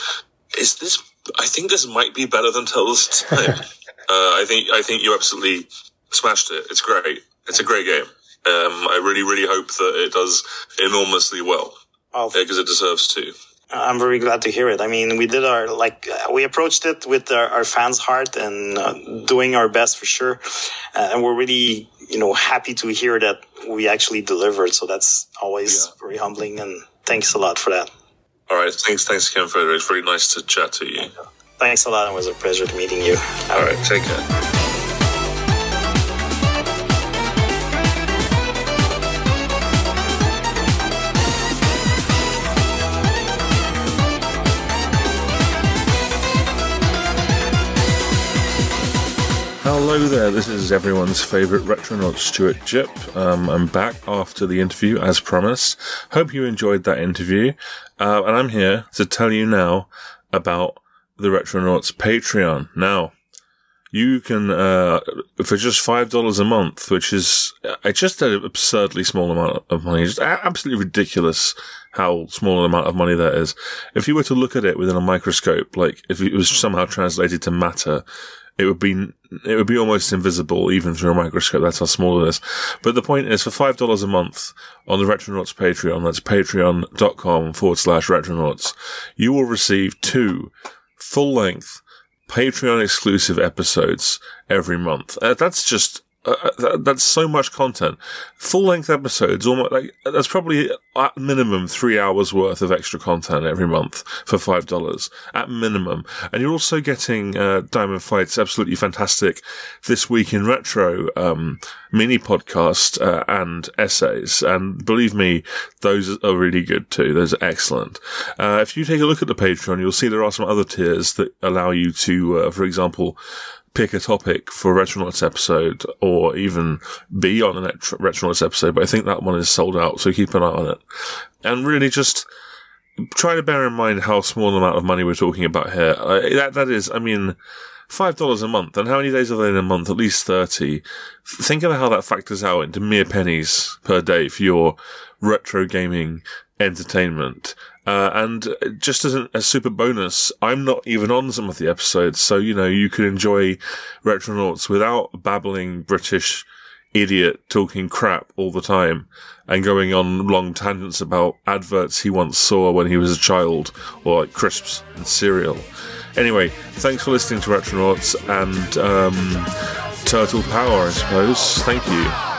I think this might be better than Turtles in Time. I think you absolutely smashed it. It's great. It's a great game. I really, really hope that it does enormously well. Because it deserves to. I'm very glad to hear it. I mean, we did we approached it with our fans' heart and doing our best for sure. And we're really, happy to hear that we actually delivered. So that's always very humbling. And thanks a lot for that. All right. Thanks again, Frederick. It's very nice to chat to you. Thanks a lot. It was a pleasure meeting you. All right. Take care. Hello there, this is everyone's favourite Retronaut, Stuart Jipp. I'm back after the interview, as promised. Hope you enjoyed that interview. And I'm here to tell you now about the Retronauts Patreon. Now, you can, for just $5 a month, which is just an absurdly small amount of money, just absolutely ridiculous how small an amount of money that is. If you were to look at it within a microscope, like if it was somehow translated to matter, it would be almost invisible, even through a microscope. That's how small it is. But the point is, for $5 a month on the Retronauts Patreon, that's patreon.com/Retronauts, you will receive 2 full-length Patreon-exclusive episodes every month. That's just, that's so much content. Full-length episodes, almost that's probably at minimum 3 hours worth of extra content every month for $5 at minimum. And you're also getting Diamond Fight's absolutely fantastic This Week in Retro mini podcast and essays. And believe me, those are really good too. Those are excellent. If you take a look at the Patreon, you'll see there are some other tiers that allow you to, for example, pick a topic for a Retronauts episode, or even be on a Retronauts episode, but I think that one is sold out, so keep an eye on it. And really just try to bear in mind how small an amount of money we're talking about here. That is, I mean, $5 a month, and how many days are there in a month? At least 30. Think of how that factors out into mere pennies per day for your retro gaming entertainment. And just as a super bonus, I'm not even on some of the episodes, so, you can enjoy Retronauts without a babbling British idiot talking crap all the time and going on long tangents about adverts he once saw when he was a child, or like crisps and cereal. Anyway, thanks for listening to Retronauts and Turtle Power, I suppose. Thank you.